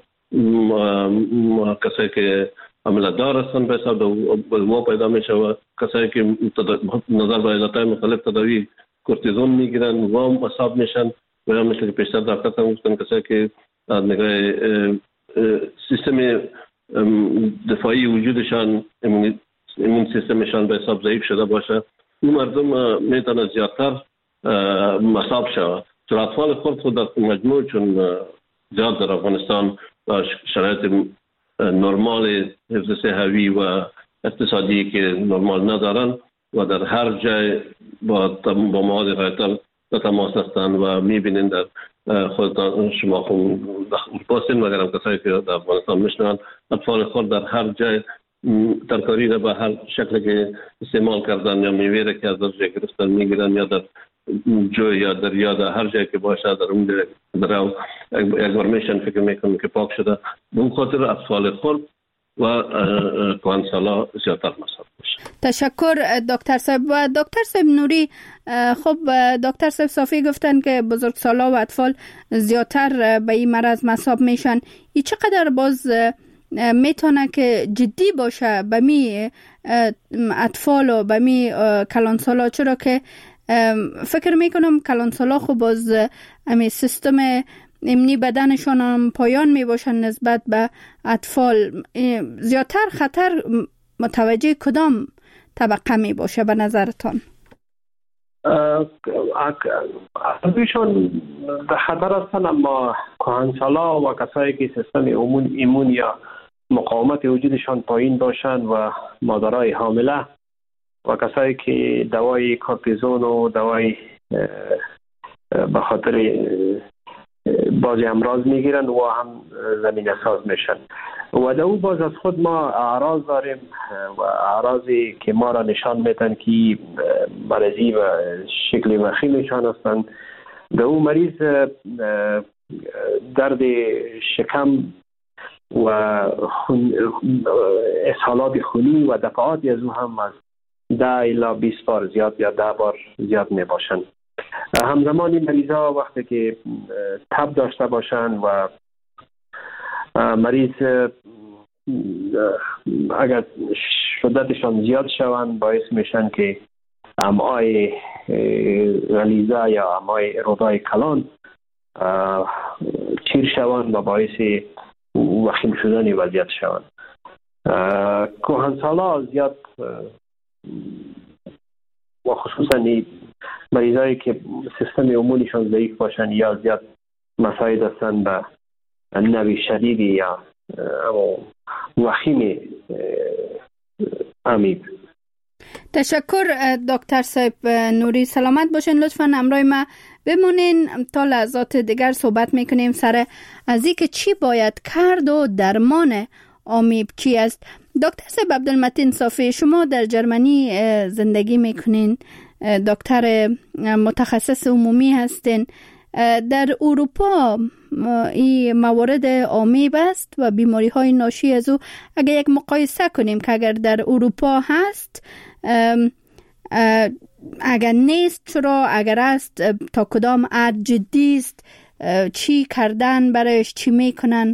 کسایی که عمل دار هستند به حساب ما پیدا میشه و کسایی که نظر به علتهای مختلف تداوی کورتیزون میگیرن و مصاب میشن و یا مثل که پیشتر در خدمتتون گفتم کسایی که از نگاه سیستم دفاعی وجودشان ایمون سیستمشان به حساب ضعیف شده باشه، این مردم میتونه زیادتر مصاب شود. چون اطفال خرد خود در مجموع چون زیاد در افغانستان و شرایط نرمال حفظ صحوی و اقتصادی که نرمال ندارن و در هر جای با با مواد غایطه در تماس هستند و میبینین در خودتان شما خون پاستین و اگر هم کسایی که در افغانستان میشنن اطفال خود در هر جای ترکاری را به هر شکل که استعمال کردن یا میوه را که از در جای گرفتن میگیرن یا در جو یا دریا در هر جای که باشه در اون در یک بار میشن فکر میکنم که پاک شده. به اون خاطر اطفال خرد و کهنسالا زیادتر مصاب میشه. تشکر دکتر صاحب. و دکتر صاحب نوری، خب دکتر صاحب صافی گفتن که بزرگسالا و اطفال زیادتر به این مرض مصاب میشن. این چقدر باز میتونه که جدی باشه به می اطفال و به می کلانسالا، چرا که فکر میکنم کلانسالا خب باز امی سیستم امنی بدنشان هم پایان می باشن نسبت به اطفال. زیادتر خطر متوجه کدام طبقه می باشه به نظرتان؟ اکثرشان در خطر هستند، اما کهنسالا و کسایی که سیستم ایمون ایمون یا مقاومت وجودشان پایین باشند و مادرای حامله و کسایی که دوای کورتیزون و دوای به خاطر بعضی امراض میگیرن و هم زمینه ساز میشن. و در اون باز از خود ما اعراض داریم و اعراضی که ما را نشان میدن که مریضی و شکل وخیمشان هستند. در اون مریض درد شکم و اسهالات خونی و دفعاتی از او هم از ده الی بیست بار زیاد یا ده بار زیاد می باشند. همزمان این مریضا وقتی که تب داشته باشند و مریض اگر شدتشان زیاد شوند باعث میشن که امعای غلیظه یا امعای رودای کلان چیر شوند و باعث وخیم شدن وضعیت شوند. کهنسالا زیاد و خصوصا مریضایی که سیستم ایمونیشان ضعیف باشن یا زیاد مساعد هستند به نوی شدیدی یا وخیم عمیق. تشکر دکتر صاحب نوری، سلامت باشین. لطفاً همراه ما بمونین تا لحظات دیگر صحبت میکنیم سر از اینکه چی باید کرد و درمان آمیب کی است. دکتر صاحب عبدالمتین صافی، شما در جرمنی زندگی میکنین، دکتر متخصص عمومی هستین. در اروپا این موارد آمیب است و بیماری های ناشی از او اگر یک مقایسه کنیم که اگر در اروپا هست اگر نیست چرا، اگر است تا کدام حد جدی است، چی کردن برایش، چی میکنن؟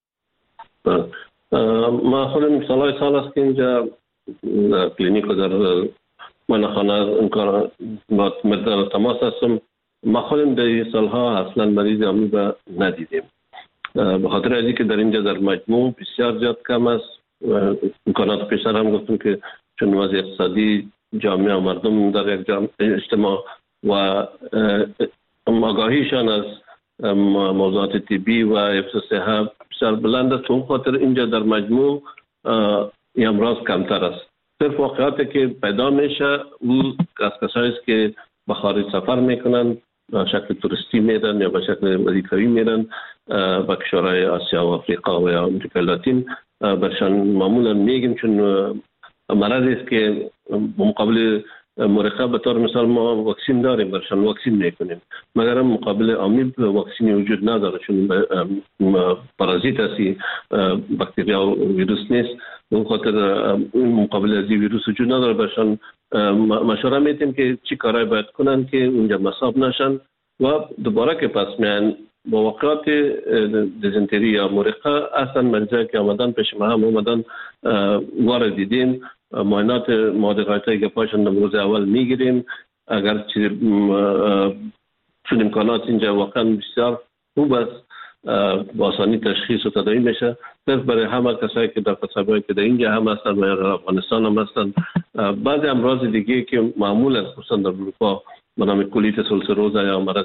ما خودم سالهای سال است که اینجا کلینیک و در منخانه امکان با مردان تماس هستم. ما خودم در سالها اصلا مریض آمیب ندیدیم، به خاطر از اینکه در اینجا در مجموع بسیار زیاد کم است. امکانات پیشتر هم گفتم که چون وضع اقتصادی جامعه و مردم در یک جامعه اجتماع و آگاهیشان از موضوعات طبی و حفظ صحت بسیار بلند است. اون خاطر اینجا در مجموع این امراض کمتر است. صرف واقعاتی که پیدا میشه او از کسایی است که به خارج سفر میکنن، به شکل توریستی میرن یا به شکل وظیفه‌ای میرن به کشورهای آسیا و آفریقا و یا امریکا لاتین. برشان معمولا میگیم چون مرضی است که مقابل مرقه به طور مثال ما واکسین داریم، برشان واکسین میکنیم، مگر مقابل آمیب واکسینی وجود نداره چون پارازیت هستی، باکتریا و ویروس نیست. به خاطر مقابل از این ویروس وجود نداره. برشان مشوره میدیم که چی کارهای باید کنن که اونجا مصاب نشن و دوباره که پس میان با واقعات دیزنتری یا مرقه اصلا مریضایی که آمدن پیش ما هم آمدن وارد دیدیم، معاینات مواد غایطه که پاشن روز اول میگیریم. اگر چیزی چون امکانات اینجا واقعا بسیار خوب است، با آسانی تشخیص و تداوی میشه. صرف برای همه کسایی که در قصبه‌ای که در اینجا هم هستن و در افغانستان هم هستن، بعضی امراض دیگه که معمولا خصوصا در اروپا به نام کولیت سولسروزا یا مرض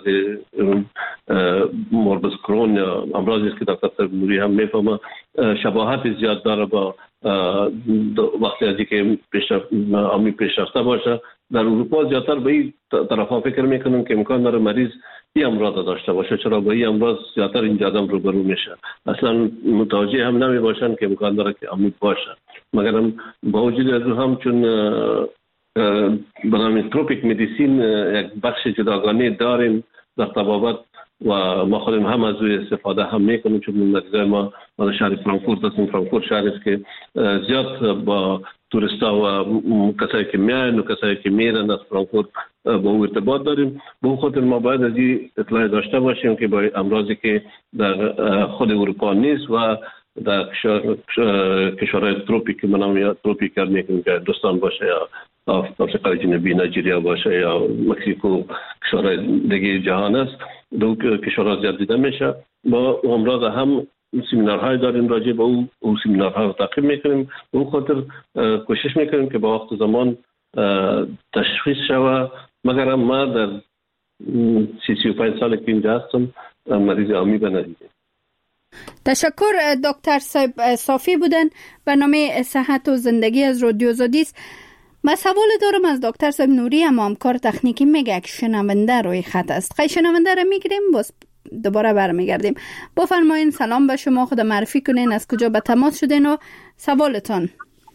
موربوس کرون یا امراضی است که دکتر نوری هم میفهمه شباهت زیاد داره با وقتی از اینکه آمیب پیشرفته باشه. در اروپا زیادتر به این طرفا فکر میکنن که امکان داره مریض این امراض داشته باشه، چرا با این امراض زیادتر اینجا آدم روبرو میشه، اصلا متوجه هم نمی باشن که امکان داره که آمیب باشه. مگر با وجود از هم چون به نام تروپیک مدیسین یک بخش جداگانه داریم در طبابت و ما خودم هم از روی استفاده هم میکنیم چون مریضای ما در شهر فرانکفورت هستیم. فرانکفورت شهر است که زیاد با توریستا و کسایی که میاین و کسایی که میرن از فرانکفورت با او ارتباط داریم. به اون خاطر ما باید از این اطلاع داشته باشیم که با امراضی که در خود اروپا نیست و در کشورهای تروپیک که منام یا تروپیکر میکنیم که دوستان باشه یا آفریقای جنوبی، نایجریا باشه یا مکزیکو، کشورهای دیگه جهان است، دو کشورها زیاد دیده میشه. با امراض هم سمینارهای داریم راجع به او او سمینارها رو تعقیب میکنیم. به اون خاطر کوشش میکنیم که با وقت زمان تشخیص شوه. مگر ما در سی سی و پنج سال که اینجا هستم مریض آمیب ندیدیم. تشکر. دکتر صافی بودن، برنامه صحت و زندگی از رادیو آزادی است. من سوال دارم از دکتر صاحب نوری، اما همکار تکنیکی میگه که شنونده روی خط است. خیلی شنونده رو میگیریم، باز دوباره برمیگردیم. بفرمایین. سلام به شما، خود معرفی کنین، از کجا به تماس شدین و سوالتان.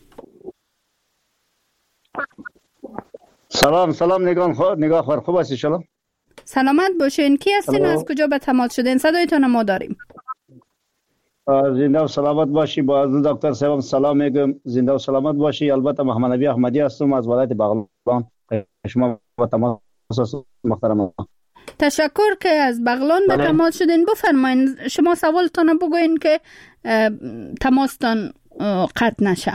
سلام سلام نگاه خود نگاه خور خوب هستی؟ سلام سلامت باشین. کی هستین؟ از کجا به تماس شدین؟ صدایتان ما داریم. زنده و سلامت باشی. با از دکتر صاحب سلام میگم. زنده و سلامت باشی. البته محمد نبی احمدی هستم از ولایت بغلان. شما با تماس محترم. تشکر که از بغلان به تماس شدین. بفرمایین شما سوالتان بگوین که تماستان قطع نشه.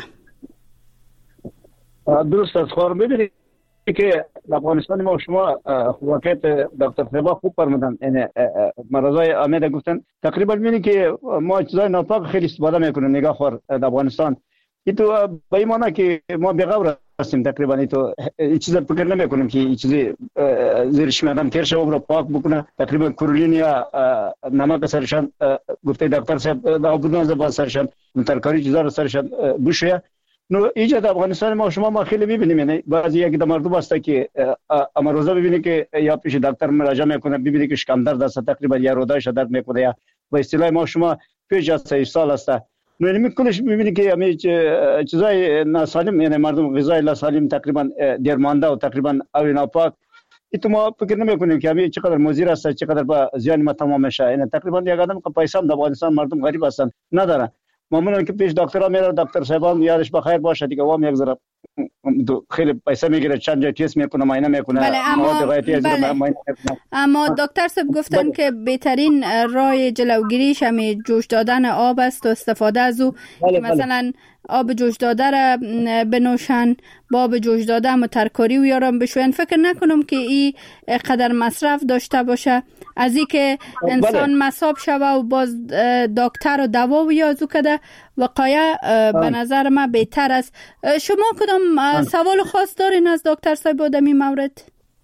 درست است. خواهر ببینید که در افغانستان ما شما واقعیت دکتر صاحب خوب فرمودن، یعنی مرضای عامه گفتن. تقریبا میبینید که ما چیزای ناپاک خیلی استفاده میکنیم. نگاه خور در افغانستان این تو به این معنی که ما بی‌غور هستیم. تقریبا این تو این چیزا فکر نمیکنیم که این چیزی زیر شمیرم تیر شه و پاک بکنه. تقریبا کورولین یا نمک سرشان گفته دکتر صاحب دا بودن زبان سرشان ترکاری چیزا رو سرشان بوشه. نو اینجا در افغانستان ما شما ما خیلی میبینیم، یعنی بعضی یک دو مردم هست که امروزه ببینید که یا پیش دکتر مراجعه میکنه، ببینید که شکم درد است، تقریبا یا رودایش درد میکنه، یا به اصطلاح ما شما پیش از سه سال است. نو این کلش ببینید که همین چیزای ناسالم، یعنی مردم غذای ناسالم تقریبا درمانده و تقریبا اوی ناپاک. این ما فکر نمیکنیم که همین چقدر مضر است، چقدر با زیان ما تمام میشه. یعنی تقریبا یک آدم که پیسه هم در افغانستان مردم غریب هستن ندارن. معمولا که پیش دکترها میره، دکتر صاحبان یادش بخیر باشه دیگه، وام یک ذره خیلی پیسه میگیره، چند جای تست میکنه، معاینه میکنه. بله اما بله. اما دکتر صاحب گفتن بله. که بهترین راه جلوگیریش همین جوش دادن آب است و استفاده از او. بله مثلا بله. آب جوش داده را بنوشن، با آب جوش داده هم ترکاری و یارم بشوین. فکر نکنم که این قدر مصرف داشته باشه از این که انسان بله. مصاب شوه و باز دکتر و دوا و یازو کده. وقایه به نظر من بهتر است. شما کدام سوال خاص دارین از دکتر صاحب آدمی مورد؟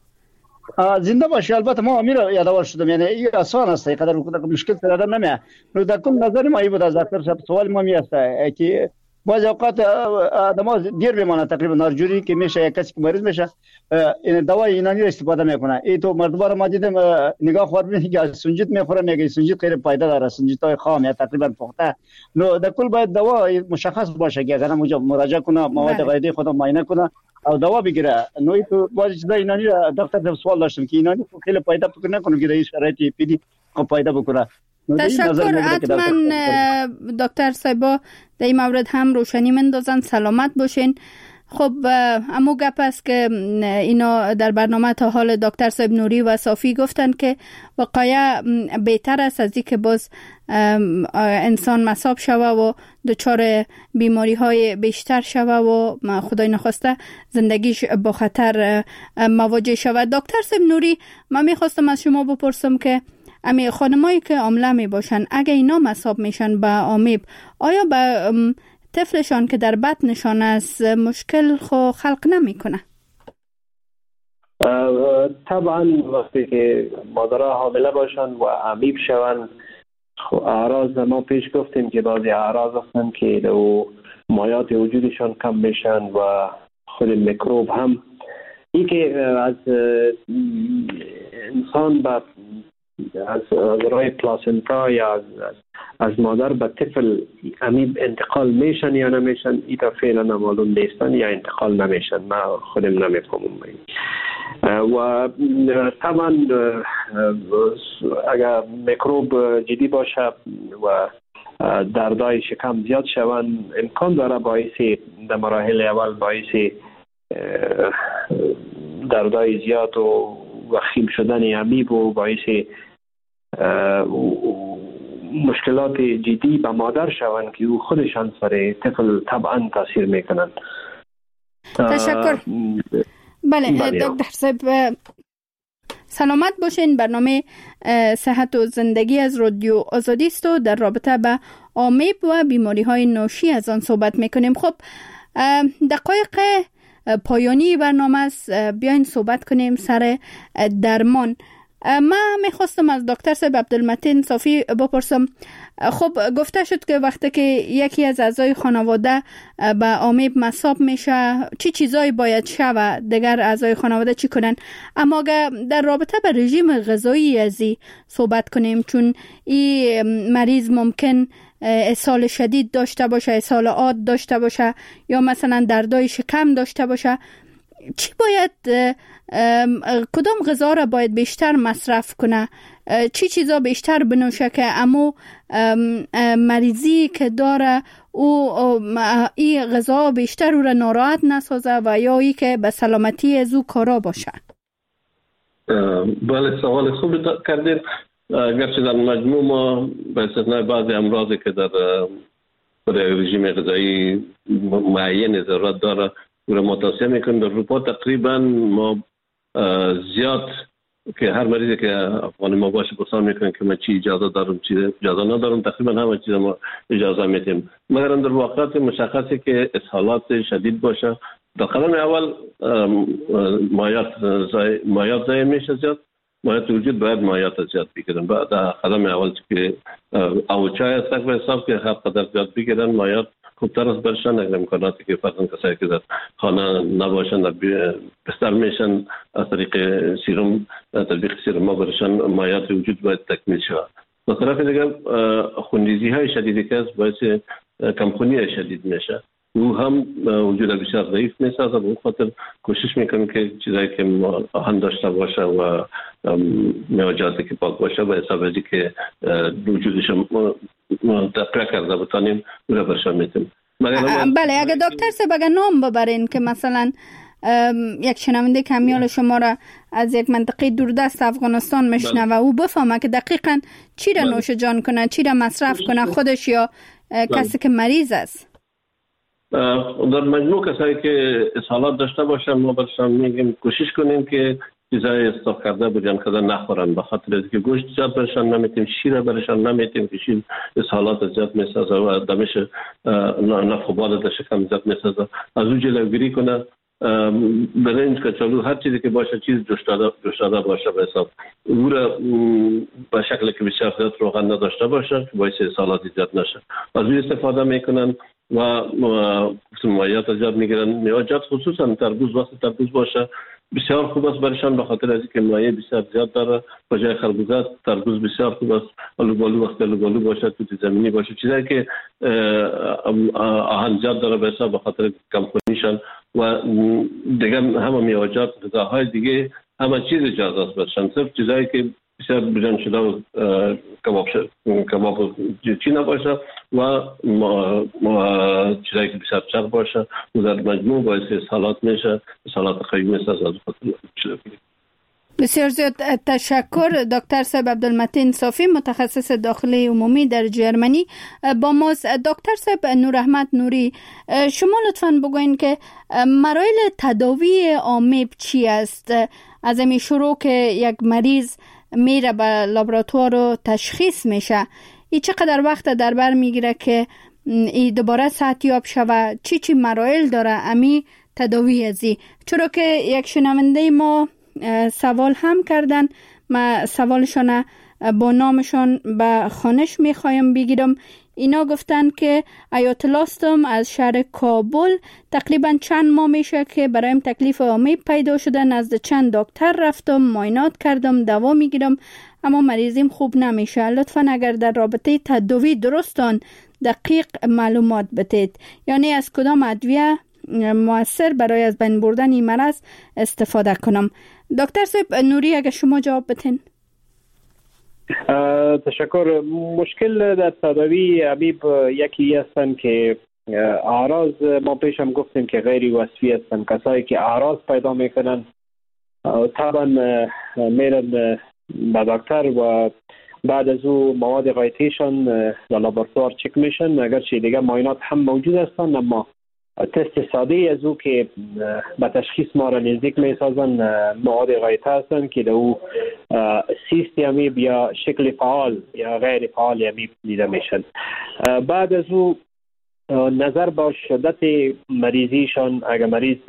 زنده باشی. البته ما امیر یادآور شدم، یعنی این آسان است، اینقدر مشکل سر آدم نمیاد. نو در کل نظر ما این بود از دکتر صاحب سوال ما می است که بعضی اوقات آدم‌ها دیر میمونه، تقریبا نارجوری که میشه یک کسی که مریض میشه این دوای یونانی استفاده میکنه. ای تو مردم رو ما دیدم نگاه خور میگه که سنجید میخوره، میگه سنجید خیلی فایده داره، سنجیدهای خام یا تقریبا پخته. نو در کل باید دوا مشخص باشه که اگر اونجا مراجعه کنه، مواد غذایی خودم معاینه کنه او دوا بگیره. نو تو بعضی چیزا یونانی دکتر سوال داشتم که یونانی خیلی فایده فکر نکنه که در این شرایطی پیدی فایده بکنه. تشکر. حتما دکتر صاحبا در این مورد هم روشنی مندازن. سلامت باشین. خب امو گپ است که اینا در برنامه تا حال دکتر صاحب نوری و صافی گفتن که وقایع بهتر است از این که باز انسان مصاب شوه و دچار بیماری های بیشتر شوه و خدای نخواسته زندگیش با خطر مواجه شوه. دکتر صاحب نوری، من میخواستم از شما بپرسم که امی خانمایی که حامله می باشن اگه اینا مصاب میشن به آمیب، آیا به طفلشان که در بطنشان است مشکل خو خلق نمیکنه؟ طبعا وقتی که مادرها حامله باشن و آمیب شون، اعراض ما پیش گفتیم که بعضی اعراض هستن که دو مایات وجودشان کم میشن و خود میکروب هم. این که از انسان به از راه پلاسنتا یا از, از مادر به طفل امیب انتقال میشن یا نمیشن، ایتا فعلا معلوم نیستن یا انتقال نمیشن. ما خودم نمیفهمم. و طبعا اگر میکروب جدی باشه و دردای شکم زیاد شون، امکان داره باعث در مراحل اول باعث دردای زیاد و وخیم شدن امیب و باعث مشکلات جدی به مادر شوند که او خودشان سر طفل طبعا تاثیر میکنند. تشکر. بله دکتر صاحب سلامت باشین. برنامه صحت و زندگی از رادیو آزادی است و در رابطه به آمیب و بیماری های ناشی از آن صحبت میکنیم. خب دقایق پایانی برنامه است، بیاین صحبت کنیم سر درمان. من میخواستم از دکتر صاحب عبدالمتین صافی بپرسم، خب گفته شد که وقتی که یکی از اعضای خانواده به آمیب مصاب میشه چی چیزایی باید شود، دیگر اعضای خانواده چی کنن؟ اما اگر در رابطه به رژیم غذایی ازی صحبت کنیم، چون این مریض ممکن اسهال شدید داشته باشه، اسهال عاد داشته باشه یا مثلا دردای شکم داشته باشه، چی باید کدام غذا را باید بیشتر مصرف کنه، چی چیزا بیشتر بنوشه که امو مریضی که داره او این غذا بیشتر او را ناراحت نسازه و یا ای که به سلامتی از او کارا باشه؟ بله سوال خوب کردین. گرچه در مجموع ما به استثنای بعضی امراضی که در رژیم غذایی معین ضرورت داره او را متوصیه میکنیم. در اروپا تقریبا ما زیاد که هر مریضی که افغان ما باشه پرسان میکنیم که من چی اجازه دارم چی اجازه ندارم، تقریبا همه چیز ما اجازه میدیم، مگر در واقعات مشخصی که اسهالات شدید باشه. در قدم اول مایات زای مایات زای میشه زیاد، مایات وجود باید مایات زیاد بگیرن. بعد در قدم اول که او چای است به حساب که هر قدر زیاد بگیرن مایات خوبتر است برشن. اگر امکاناتی که فرضاً کسایی که در خانه نباشن بستر میشن از طریق سیروم تطبیق سیروم ما برشن مایات وجود باید تکمیل شود. از طرف دیگر خونریزی های شدیدی که است باعث کمخونی شدید میشه، او هم وجود بسیار ضعیف میسازه. به اون خاطر کوشش میکنیم که چیزایی که آهن داشته باشه و میوه‌جاتی که پاک باشه به حساب ازی که وجودش تقریه کرده بتانیم او را برشان میتیم. بله اگر دکتر صاحب اگر نام ببرین که مثلا یک شنونده کمیال شما را از یک منطقه دوردست افغانستان میشنوه و او بفهمه که دقیقاً چی را نوش جان کنه، چی را مصرف کنه، خودش یا کسی که مریض است. در مجموع کسایی که اسهالات داشته باشن ما برشان میگیم کوشش کنیم که چیزای استاک کرده بجان کرده نخورن، به خاطر اینکه گوشت زیاد برشان نمیتیم، شیر برشان نمیتیم که شیر اسهالات زیاد میسازه و دمش نفخوباد در شکم زیاد میسازه. از او جلوگیری کنه، برنج کچالو هر چیزی که باشه چیز جوشداده باشه به حساب او را به شکل که بسیار زیاد روغن نداشته باشه که باعث اسهالات زیاد نشه. از او استفاده میکنن و مایات زیاد میگیرن. میوه‌جات خصوصا تربوز وقت تربوز باشه بسیار خوب است برشان، به خاطر از اینکه مایع بسیار زیاد داره. به جای خربوزه تربوز بسیار خوب است. آلوبالو وقت آلوبالو باشه توت زمینی باشه چیزایی که آهن زیاد داره به حساب به خاطر کمخونیشان و دیگه همه میوه‌جات غذاهای دیگه همه چیز اجازه است برشان، صرف چیزایی که بسیار بجان شده و کباب شد کباب چی نباشه و چیزایی که بسیار چرب باشه و در مجموع باعث اسهالات میشه، اسهالات قوی میشه. از بسیار زیاد تشکر دکتر صاحب عبدالمتین صافی متخصص داخلی عمومی در جرمنی با ماست. دکتر صاحب نور احمد نوری شما لطفاً بگوین که مراحل تداوی آمیب چی است؟ از این شروع که یک مریض میره به لابراتوار و تشخیص میشه ای چقدر وقت در بر میگیره که ای دوباره صحتیاب شوه؟ چی چی مراحل داره امی تداوی ازی؟ چرا که یک شنونده ما سوال هم کردن، ما سوالشان با نامشان به خانش میخوایم بگیرم. اینا گفتن که آیات الله هستم از شهر کابل، تقریبا چند ماه میشه که برایم تکلیف آمیب پیدا شده، نزد چند دکتر رفتم، معاینات کردم، دوا میگیرم اما مریضیم خوب نمیشه. لطفا اگر در رابطه تداوی درستان دقیق معلومات بدید، یعنی از کدام ادویه مؤثر برای از بین بردن این مرض استفاده کنم. دکتر صاحب نوری اگر شما جواب بدین. تشکر. مشکل در تداوی آمیب یکی هستن که اعراض ما پیش هم گفتیم که غیر وصفی هستن. کسایی که اعراض پیدا میکنن طبعا میرن به دکتر و بعد از او مواد غایطیشان در لابراتوار چک میشن، اگرچه دیگه معاینات هم موجود هستن اما تست ساده از او که به تشخیص ما را نزدیک می سازن مواد غایطه هستند که در او سیست امیب یا شکل فعال یا غیر فعال امیب دیده میشن. بعد از او نظر با شدت مریضیشان، اگر مریض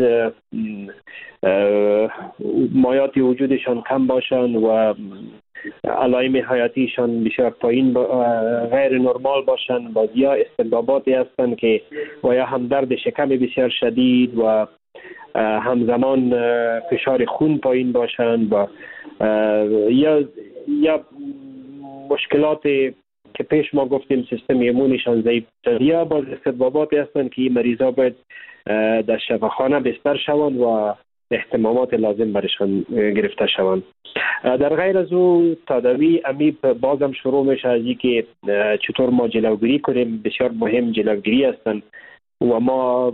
مایات وجودشان کم باشند و علائم حیاتیشان بسیار پایین غیر نرمال باشند، باز یا استرباباتی هستند که و یا هم درد شکم بسیار شدید و همزمان فشار خون پایین باشند و یا یا مشکلات که پیش ما گفتیم سیستم ایمونیشان ضعیف، یا باز استرباباتی هستند که این مریضا باید در شفاخانه بستر شوند و احتمامات لازم برشان گرفته شوند. در غیر از او تداوی امیب بازم شروع میشه از اینکه چطور ما جلوگیری کنیم. بسیار مهم جلوگیری هستند و ما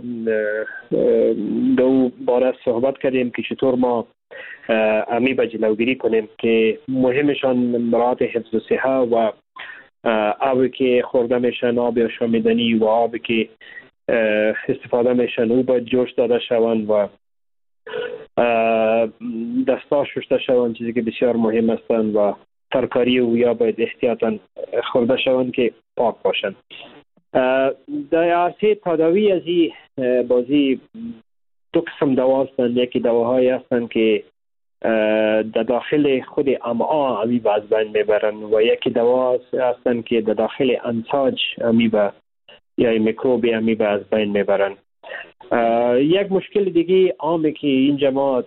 دو باره صحبت کردیم که چطور ما امیب جلوگیری کنیم که مهمشان مراعات حفظ و صحه و آبی که خورده میشن، آب آشامیدنی و آبی که استفاده میشن او باید جوش داده شوند و دستا شسته شوند، چیزی که بسیار مهم هستند و ترکاری او یا باید احتیاطاً خورده شوند که پاک باشند. در عرصه تداوی از این بازی دو قسم دوا هستند. یکی دواهایی هستند که در داخل خود امعا امیب از بین میبرن و یکی دوا هستند که در داخل انساج امیب یا میکروب امیب از بین میبرن. یک مشکل دیگه عامی که این جماعت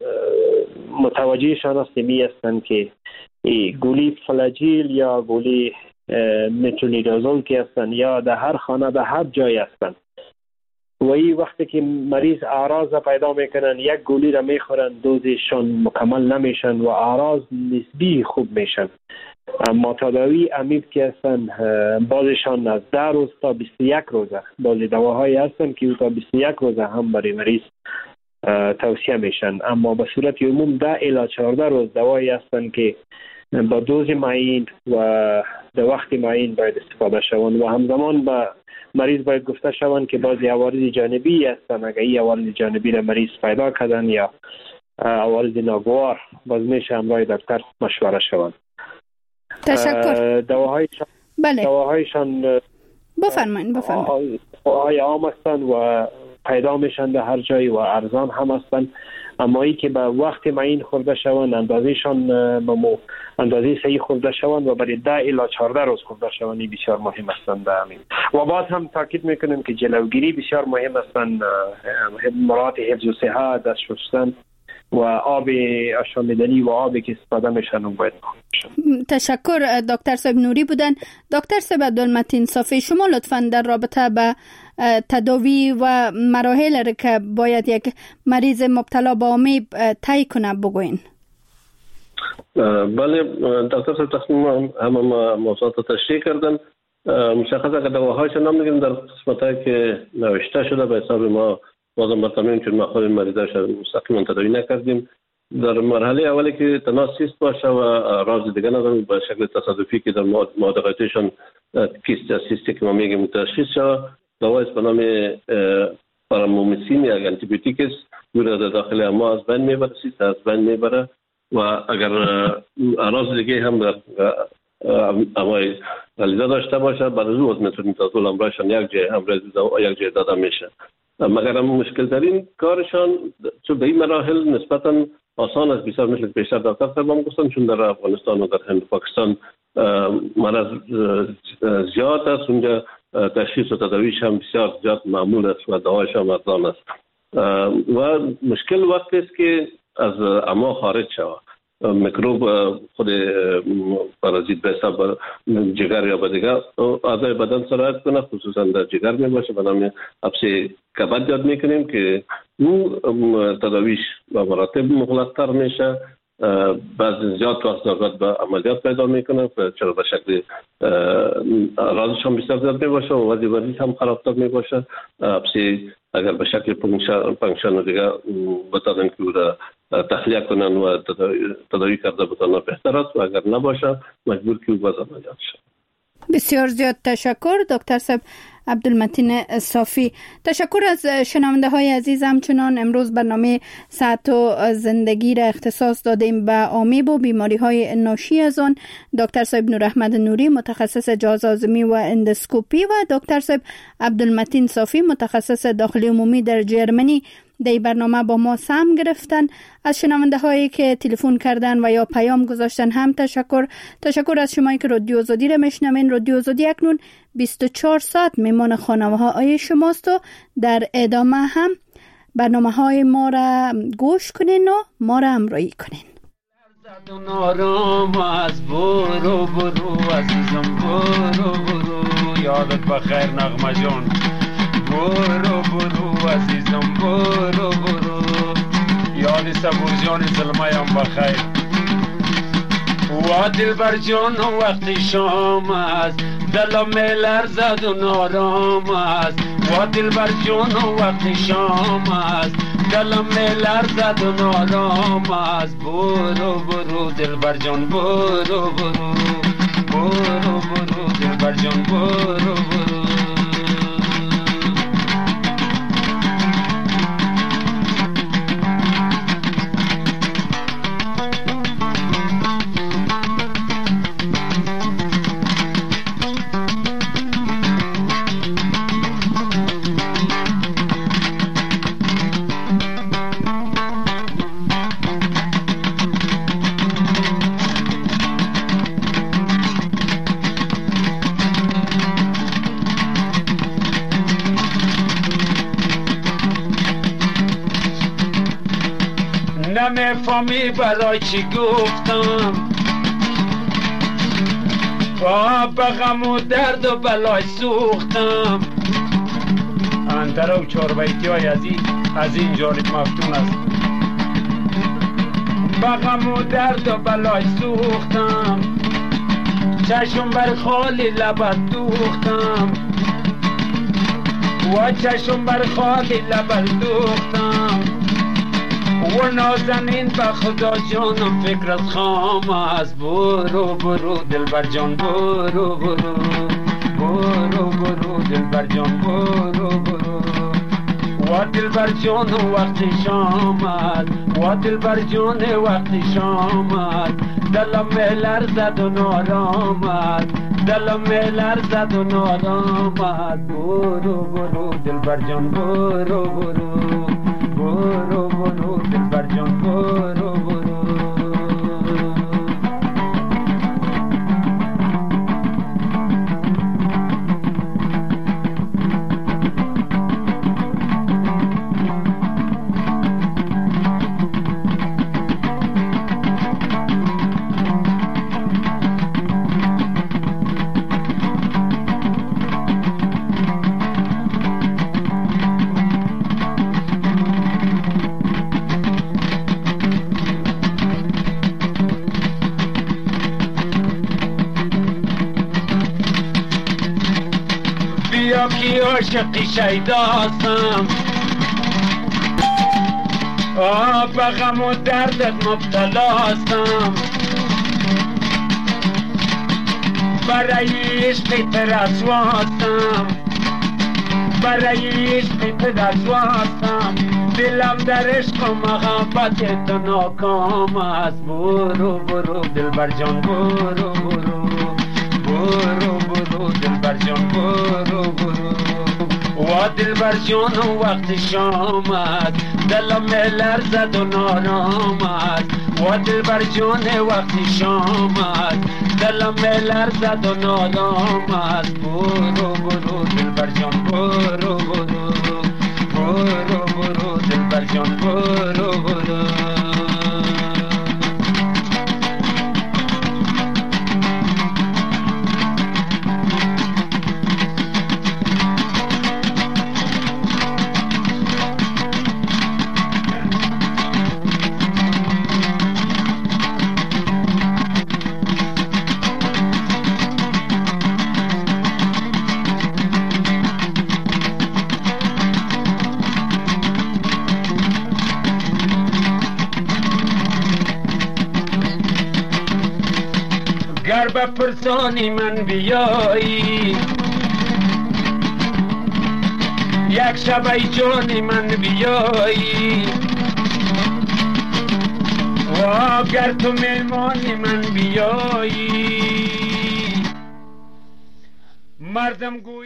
متوجهشان هستیم این هستند که گولی فلاجیل یا گولی مترونیدازول که هستند یا در هر خانه در هر جای هستند و این وقتی که مریض اعراض پیدا میکنن یک گولی را میخورن دوزشان مکمل نمیشن و اعراض نسبی خوب میشن. اما تداوی امیب که هستن بعضشان از ده روز تا بیست و یک روزه، بعضی دواهایی هستن که تا بیست و یک روزه هم برای مریض توصیه میشن. اما به صورت عموم ده الی چهارده روز دوایی هستن که با دوز معین و در وقت معین باید استفاده شوند و همزمان با مریض باید گفته شوند که بعضی عوارض جانبی هستن. اگر این عوارض جانبی را مریض پیدا کردن یا عوارض ناگوار باز میشه همراه دکتر مشوره شوند. تشکر. دواهایشان بله. دواهایشان بفرمایید بفرمایید. دواهای عام هستند و پیدا میشن در هر جای و ارزان هم هستند. اما ای که به وقت معین خورده شوند، اندازهشان به اندازه صحیح خورده شوند و برای ده الی چهارده روز خورده شوند بسیار مهم هستند. همین و باز هم تاکید میکنیم که جلوگیری بسیار مهم هستند. مراعات حفظ و صحه، دست شستن و آب آشامیدنی و آبی که استفاده میشن اون باید بخورن. تشکر. دکتر صاحب نوری بودن. دکتر صاحب عبدالمتین صافی، شما لطفاً در رابطه به تداوی و مراحل را که باید یک مریض مبتلا به امیب طی کنه بگوین. بله دکتر صاحب تصمیم همه موضوعات تشریح کردن. مشخصه که دواهایش نام میگیم در قسمتایی که نوشته شده به حساب ما بازم برطمیم چون ما خود مریضاش مستقیما تداوی نکردیم. در مرحله اولی که تناسیست باشه و راز دیگه ندارم به شکل تصادفی که در مواد غایطهشان کیست یا سیستی که ما میگیم تشخیص شده، دوایی به نام پارامومیسین یا آنتی بیوتیک است. او را در داخل ما از بین میبره، سیست از بین میبره و اگر راز دیگه هم در امای غلیظه داشته باشه بعد از او از مترونیدازول همراهشان یک جای همراه یک جای داده میشه. مگر هم مشکل ترین کارشان چون به این مراحل نسبتا آسان است، بسیار مثل پیشتر دکتر صاحب گفتن، چون در افغانستان و در هند و پاکستان مرض زیاد است، اونجا تشخیص و تداویش هم بسیار زیاد معمول است و دوایش هم ارزان است و مشکل وقت است که از اما خارج شود. میکروب خود پارازیت به حساب جگر یا دیگر اعضای بدن سرایت کنه، خصوصا در جگر می باشه به نام حبس کبد یاد میکنیم که اون تداویش به مراتب مغلق‌تر میشه. بعضی زیاد وقت ضرورت به عملیات پیدا میکنه چرا به شکل رازش هم بسیار زیاد می باشه و وضعی مریض هم خرابتر می باشه. حبس اگر به شکل پنکشن و دیگر بتانن که او را تخلیه کنن و تداوی کرده بتانن بهتر است و اگر نباشه مجبور که او باز عملیات شد. بسیار زیاد تشکر دکتر صاحب. عبدالمتین صافی. تشکر از شنونده های عزیز. همچنان امروز برنامه صحت و زندگی را اختصاص دادیم به آمیب و بیماری های ناشی از آن. دکتر صاحب نور احمد نوری متخصص جهاز هاضمه و اندوسکوپی و دکتر صاحب عبدالمتین صافی متخصص داخلی عمومی در جرمنی در برنامه با ما سهم گرفتن. از شنونده هایی که تلفن کردن و یا پیام گذاشتن هم تشکر. تشکر از شمایی که رادیو آزادی را میشنوین. رادیو آزادی اکنون بیست و چهار ساعت میمان خانواده شماست و در ادامه هم برنامه های ما را گوش کنین و ما را همراهی کنین. نارم از برو برو عزیزم برو برو یادت بخیر نغمه جان برو برو عزیزم برو برو یاد صبور جان ظلمایم بخیر و دلبر جان وقتی شام است دلم میلرزد و نارام است و دلبر جان وقتی شام است دلم میلرزد و نارام است برو برو دلبر جان برو برو برو برو دلبر جان برو برو نمیفهمی برای چی گفتم با بغم و درد و بلای سوختم انترا و چار بیتی های از این از این جانب مفتون است بغم و درد و بلای سوختم چشم بر خالی لبت دوختم و چشم بر خالی لبت دوختم و نازنین به خدا جانم فکر از خام است برو برو دلبر جان برو برو برو برو دلبر جان برو برو و دلبر جان وقتی شام است و دلبر جان وقتی شام است دلم میلرزد و نارام است دلم میلرزد و نارام است برو برو دلبر جان برو برو برو برو دلبر جان برو برو کی عاشقی شیداستم آه به غم و دردت مبتلاستم برای عشقی ترسواستم برای عشقی ترسواستم دلم در عشق و محبت تو ناکام است برو برو دلبر جان برو برو برو برو دلبر جان برو برو و دلبر جان وقتی شام است دلم میلرزد و نارام است و دلبر جان وقتی شام است دلم میلرزد و نارام است برو برو دلبر جان برو برو برو برو دلبر جان برو برو گر به پرسانی من بیایی یک شب ای جان من بیایی و اگر تو مهمان من بیایی مردم گوی